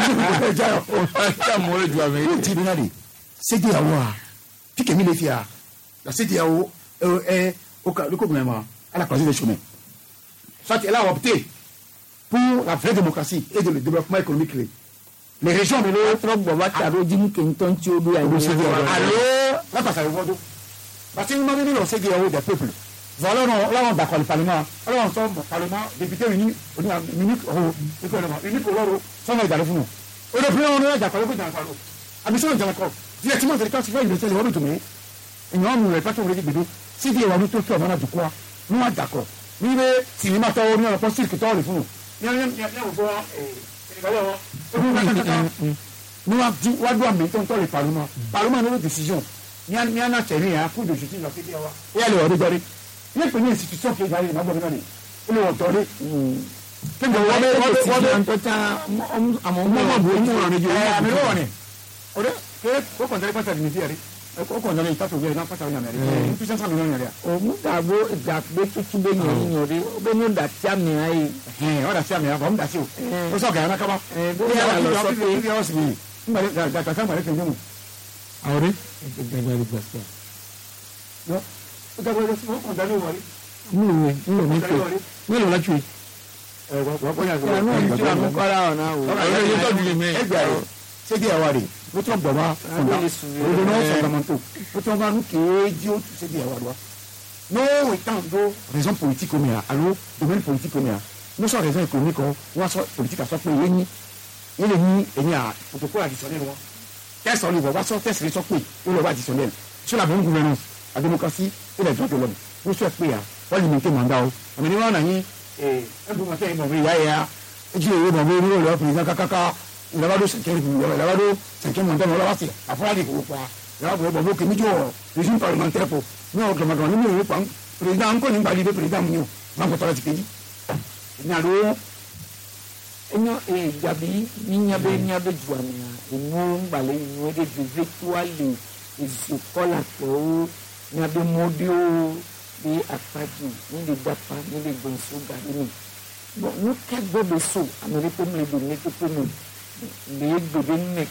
o ti ní náà de sédìí àwọ̀ a fi kèmí lè fi a la sédìí àwọ̀ ẹ̀ o kà lóko gbìmọ̀ ma alakọ̀ọ́sí lè sọmẹ̀ soit elle a opté pour la vraie démocratie et le développement économique. Les régions de l'autre, alors, dis-nous qu'il y a un petit peu de alors, là, parce que nous avons dit qu'on s'est dit des peuples. Voilà, là, on d'accord le Parlement. Alors, on sommes Parlement, député unique, unique au gouvernement, unique au loro, sans aller dans le fond. Au début, on est d'accord le Parlement. Ah, mais ça, on est d'accord. Directement, c'est quand tu vas, il est le tout, mais nous n'avons pas tout le dit, si tu es en tout cas, on a de quoi, nous sommes d'accord. Nous, si les matins, on a pas sûr que tu as le fond. Nous avons mis ton temps le Parlement. Le Parlement a une décision. Il y a un terrain, un coup de justice. Et alors, regardez. Il y a une institution qui est allée dans le gouvernement. Il est autorisé. Omugabo ìgbàgbé tuntun bẹ yẹn yẹn rí o bẹ ní o da tí a mi ayé. O da tí a mi ayé bọ̀ o da tí o. O sọ gàyàn kaba. Bóyá wà lọ sọ pé bí wọ́n sì yìí nígbà tí gàtà gbàdé kejì mu. Àwọn rí gbàgbé gbàgbé. Yọ o gbàgbé lọ sí wọn kàn dání wọlé. Nílò ní pé nílò lájú yìí. Wọ́n kọ́ yàtọ̀ ìyànú ìjú àmú kọ́ra ọ̀nà o. Ọ̀rọ̀ yẹn tó dùn mí. Ẹgbẹ́ rẹ̀ ṣé bí ẹwà rẹ̀ o tún bọ̀ wá fúnra o náà fọ̀ndàmọ́tò o tún bá nù kéèjì o tún ṣé bí ẹwà rẹ̀ n'o étant do raison politique comme ya allo domaine politique comme ya n'o sọ raison économique o wọ́n sọ politique àsọ pé yẹn ní ẹ̀yìn à protocole additionnel wọn test on wọ́n sọ test rẹ̀ sọ pé ó lọ bá additionnel sur la bonne gouvernance la démocratie et les droits de l'homme wọ́n sọ pé ya wọ́n limité mandat o àmì ní wọ́n nà yín ẹ̀ẹ́dùnmọ̀tẹ́ ìmọ̀ mi yá yá ojú ìwé mọ̀ mi ní olùwà président kákáká ìlàbàdó cinquième mandat wọn lọ́wọ́ sí àfọwádìí kò pa ìlàbàdó bọ̀ kèmí jọ régime parlementaire pour ní ọ̀rọ̀ kẹmọ̀tàn nínú ìwé pa président ń kọ́ nígbà lídé président mu ní o máa ń kọ́ tọ́lá ti kéjì. ní àlọ́ enyo jabi nyabe juana enu ngbale enu de virtually izikola to nyabe modio bi apaju ni de dapa ni de gonsu gari bon no ka go be so amere pe me de ne ko me le de ne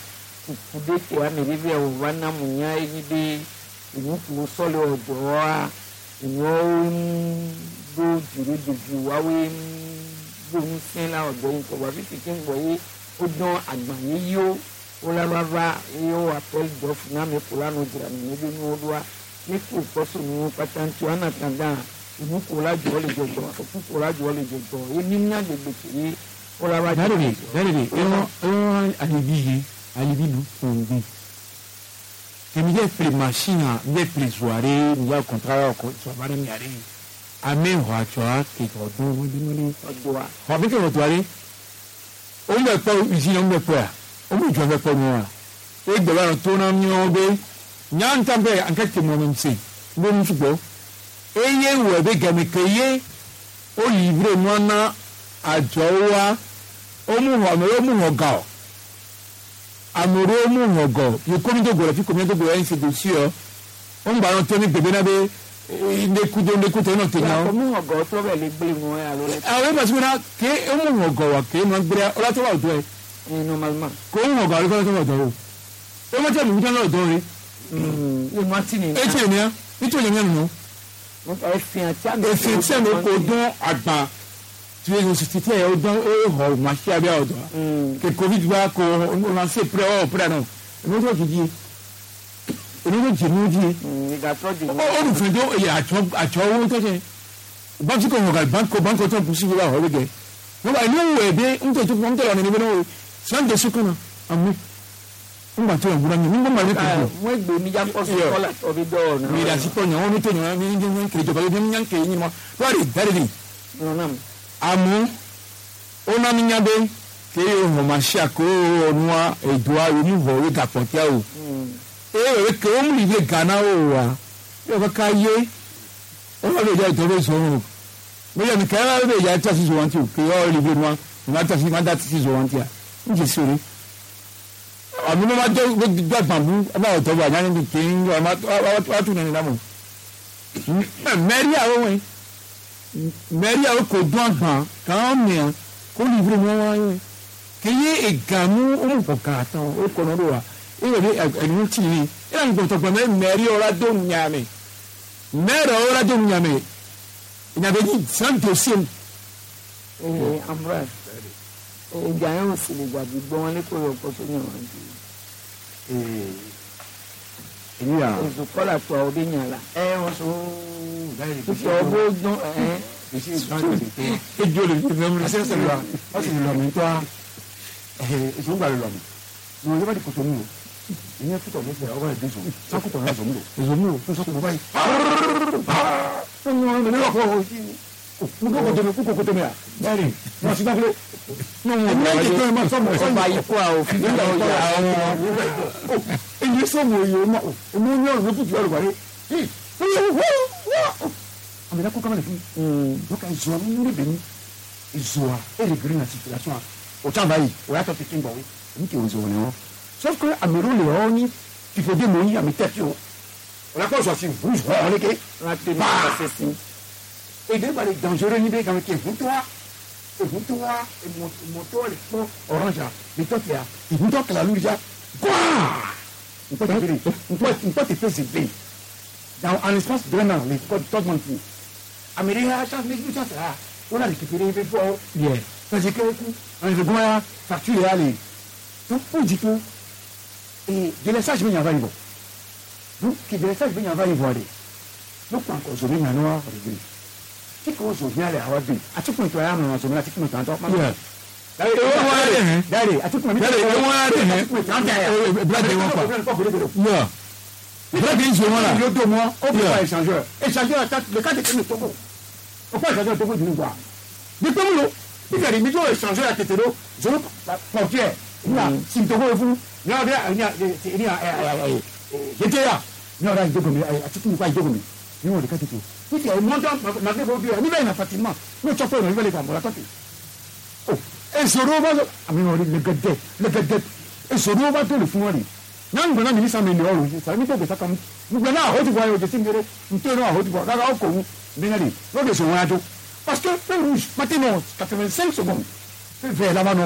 kukude ke amerivia wana munya yibe inuku solo ojoa inwo do juru de wawe do nsela ojo nko wa bi pikin boye odon agban yo ola baba yo apel dof na me fulano jira ni bi nu odwa ni ku poso nu patanti ana tanda inuku la jo le jojo ku la jo le jojo eni nya de gbekiri ola ba Dari alibi nous fondé. Que nous avons machine, nous avons soirée, nous avons contrat, nous avons marié. Amen, roi, tu vois, qui est au dos, nous avons avec le toilé. On n'a pas usine, on n'a pas. On ne peut pas nous. Et de là, on tourne en mieux. Nous avons entendu en quelques moments, c'est. Nous avons fait. Et il y a eu avec un mécaillé, au livre, nous avons à Joa. Omuhogo amoro omuhogo yekomi to gora fi komi to gora nse do si o on gba ran temi bebe na be ndekudo no tenya o omuhogo to be le gbe mo ya lo le awe ba sura ke omuhogo wa ke mo gbere ola to wa odo e normalement ko omuhogo ari ko to wa odo o mo te mi to na odo ri e mo ti ni e ti ni a nítorí yẹn nù mo fa efin ti agbe efin tí ẹnu kò dún àgbà tí o sì ti tẹ ẹ ọdún ó họ mà ṣe abẹ ọdún kí covid bá kó ọ̀nà ṣe pẹ́rẹ́ náà èmi tó ti di èmi tó jì ní di olùfẹ́ tó yẹ àjọ owó tó ṣe báńkì kò wọ̀gà báńkì tó kù sí ìwé àwọn ọ̀rẹ́gẹ̀ wọ́n bá inú ìwé ẹ̀dẹ́ ń tẹ̀tọ́ ń tẹ̀lé ọ̀nà níbi náà sunday sukuna àmì ń gbà tó ẹ̀ gbúra yẹn ń gbọ́n ní kòkó. wọ́n gbé mi já kọ́ sí kọ́lá tọ́bi dọ́ọ̀ náà. mi ìdásí pọ̀ yẹn wọ́n ní tó yẹn ní kiri jọba yẹn ní yàn kéyìn mọ́ wọ́n rí dáríri. àmú ó ná ní yàgbé kéye ohun máa ṣe àkóró ọ̀nùwà èdò àrùn ìwọ̀wé gàpọ̀tíà o. èèwé ké ó mú ìwé gánà ó wà yóò fẹ́ ká yé ó wà lè jẹ́ ìtọ́wé sọ̀rọ̀ bóyá mi kẹ́rẹ́ wà lè yà á tẹ̀sí zòwọ́ntì o kéye ọ̀ rí ìwé wọn ìwà tẹ̀sí má dá tẹ̀sí zòwọ́ntì à ń jẹ́ sórí. àmì ló máa jẹ́ gbàgbàmú abáwọ̀ tọ́wọ́ àyàn ní kí n wá tún nínú ìdámọ̀. mẹ́rí àwọn kò dún àgbà káwọn mìíràn kó lè fi wọn wáyé kì í yé ìgàmú òmùpọ̀kà àtàn ó kọ̀ náà ló wà ìwé ẹ̀dùn tì ní ìlànà ìgbọ̀ntọ̀gbọ̀n mẹ́rí ọ̀rá dóhùn nyàmì mẹ́rí ọ̀rá dóhùn nyàmì ìyàbẹ̀ yìí sàǹtò sí ẹ̀. amúra ìgbà yẹn ò sì lè gbàgbé gbọ́ wọn ní kò yọ ọkọ tó yàn wọn jù. èyí à. oṣù kọ́là tó àwọn ọdẹ yàn la. wọ́n sọ oṣù ọgbó dún èsì ìgbàlódé tó ejò lè fi fẹ́ mi. àṣẹ ṣe lọ wọ́n sì lọ mí tó a èso ń gbà lọ mí ní ọjọ́ bá di kòtò mi o ìyẹn fútọ̀ ló fẹ́ ọwọ́ ẹ̀ dẹ́sọ̀ sákòtò náà sọ̀mùlò èso mi ò tó sọ́kùnrin báyìí. ó ní wọn ní ọkọ̀ kókò kótó mi à bẹ́ẹ̀ni wọ́n ti dákúlé. ọba ikú àwọn òfin náà yà àwọn èyí sọ̀mù òye ọmọ ní ọ̀rọ̀ lókùtù ọ̀rọ̀ wáyé àmì ìdákọ̀ kámẹ́lì fún mi lọ́kà ìzọ̀ mi ní bẹ̀rẹ̀ ìzọ̀ à èlè gírí náà situation à ọ̀tá báyìí ọ̀yàtọ̀ ti kín bọ̀wé èmi kì í ìzọ̀ ni wọ́n sọ́kò àmì ìró lè ọ́ ní fìfòdé mọ̀ yí àmì tẹ́tí o ọ̀làkọ̀ sọ̀ sí ìfúrúṣù ọ̀rẹ́kẹ́ èdè balẹ̀ dangereux yín bẹ́ẹ̀ kàwé kí èfún tó wá mọ̀tò rẹ̀ fún ọ̀rọ̀jà nítọ́tì à ìfúntọ́ kẹlà lórí já gbáà nǹkan ti fèsì bẹ́ẹ̀ now en espace d'un an les codes tọ́gbọ̀n fún américain achance méjì chance à wọ́n àlè kékeré yín bẹ́ẹ̀ fọ́ yẹ fẹsẹ̀ kéré kú àwọn ìfẹ́ gbọ́n ya facture yà lè tó fún jìtó délẹ́sàgì mi yàn bá yìí bọ̀ donc kì délẹ́sàgì mi yàn bá yìí bọ̀ àdè ló kàn kọ̀ zòmí yàn ní wà ọ̀rẹ́gbẹ̀rẹ̀ tí kò sọ fún yàrá àwọn bíi àtúkùn ìtura yà máa sọmọ àtúkùn ìtura tó máa bẹ. dáre àtúkùn ìtura tó máa bẹ. bíládì wọn pa bíládì ń ṣe wọn la. yóò dó mọ ó bí wà échangeur échangeur le cas de kémi tókò ó kọ́ échangeur tókò dùnú gbà. bí pé múlò bí kẹ́rì mi tó échangeur à tètè ló zoro pọ̀jẹ́ nígbà tí tókò yẹ fún ní ọ̀dẹ́ ní yẹtẹ́ yà ní ọ̀dẹ́ ìjókòó mi àtúkùn ìfà ìjókòó mi ní wọn ò lè ká tètè títí ẹ̀ mọ́tò màgbé bí ẹ̀ níbẹ̀ yẹn fatima ní ọjọ́ fún ìrìnlẹ̀ ìfà mọ́ra tọ́kì. èsòro bá tó àmì wọn rí lẹ́gẹ̀dẹ̀ èsòro bá tó lè fún wọn rí náà ń gbọ́dọ̀ mínísà mi lè ọ̀rọ̀ yìí sàrẹ́ nítorí gbèsè kan gbogbo náà àhójú bọ̀ ayọ̀jẹ̀ sí ń gẹ́rẹ́ nítorí náà àhójú bọ̀ rárá ó kò ń bẹ́ẹ̀rẹ̀ lóde sòwò adó parce que fún rouge maintenant 85 secondes fẹ́ lábánú wọ̀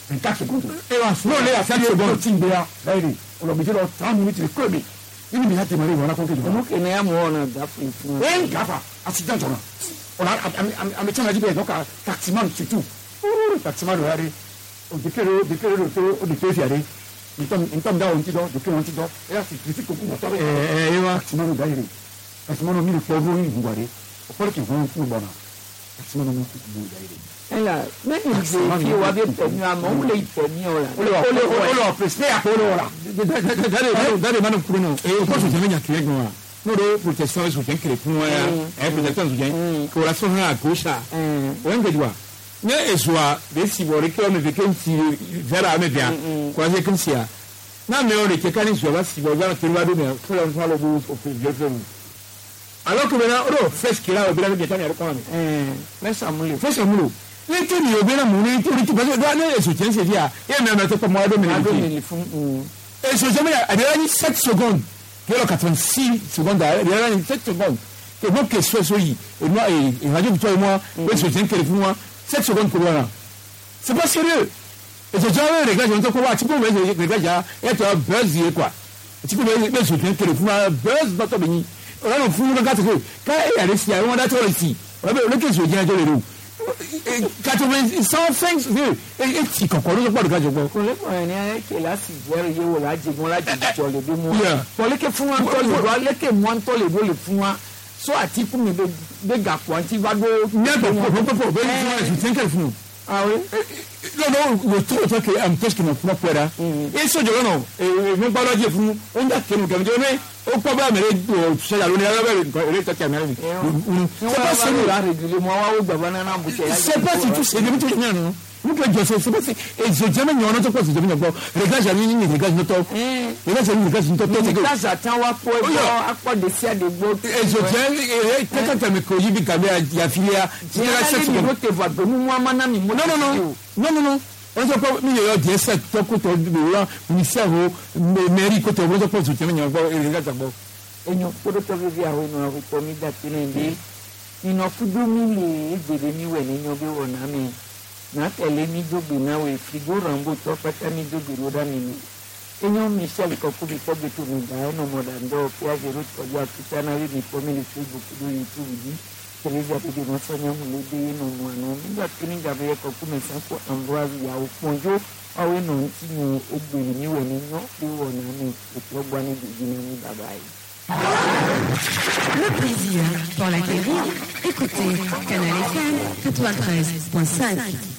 24 secondes. Non, là, il y a 7 secondes. Timbéa, là, il est. On l'a obligé de 30 minutes, il est crevé. Il m'a dit, on a raconté du Comment qu'il y a un gaffe? Oui, gaffe, accident, on a un métier, on a dit, donc, taximan, c'est tout. Taximan, regardez. On déclare le fiaré. Il tombe dans un petit dos, depuis un petit dos. Et là, c'est petit coucou, on taximan, on gagne. Taximan, on a mis le pauvre, il vous voyez. Au fond, qu'ils vont tout bon. Taximan, on a mis tout le gagne. Et là, même il vérifie, on avait permis à mon play permis, on l'a. On l'a presté à Polo, là. Dare mano kuno e o posso te menya kire gwa no do protection so jen kire fun wa e protection so jen ko la so ha ko sha o en gedwa ne eswa de si bore ke o me veke nti vera me bia ko se kinsia na me o le ke kan so ba si bo ga ke wa do me ko la so lo bu o fe je fe alors que maintenant o fresh kira o bila ke tan ya ko me mais ça moule le ke ni o bela mu ni to ri parce que do na eso jen se dia e me me to ko mo do me ni et je jamais à derrière 7 secondes que le 86 secondes derrière 7 secondes que moi que soit et moi et radio toi et moi ouais je tiens que moi 7 secondes pour moi c'est pas sérieux et je jamais les gars je ne quoi tu peux les gars et tu as buzz quoi tu peux mais je tiens que moi buzz dans ton béni on a fou le gars que quand il y a les si on a trop ici le que je tiens de le 105 et tu comprends pas le gars je vois que là si voir y o la je la je le deux mois pour les que font un toll le que moi toll le font so ati pour me de gars quoi tu vas do je tiens qu'elle font ah oui non le trop que am test que non pas là et so je non et même pas là je font on a que nous comme mais au problème c'est la lune elle est caméra c'est pas celui-là régulièrement au gouvernement c'est pas du tout c'est de tout non nous que je sais pas et je jamais non notre quoi je bien regarde jamais ni regarde notre regarde jamais regarde notre ça j'attends wa pour à de sia de beau et je tiens quand me coller bi caméra ya filia c'est la cette seconde te voir moi manami non on ne peut pas mieux dire ça tout côté de là ministère mairie côté on ne peut pas je tiens ni regarde d'abord et nous pour te vivre nous pour mi date ni no fudu mi le de mi we ni nyobe wona mi na tele mi jobi na we frigo rambo to pata mi jobi roda mi enyo Michel ko ku bi ko betu mi da no modando pia zero ko ya kitana wi mi ko mi Facebook do YouTube di televisa pe de no sonya mu le de no mo no mi da kini ga be ko ku me san ko Ambroise ya o ponjo awe no ti ni egbe ni we ni no bi wona mi ko gba ni di ni mi baba yi. Le plaisir pour l'acquérir, écoutez Canal FM 93.5.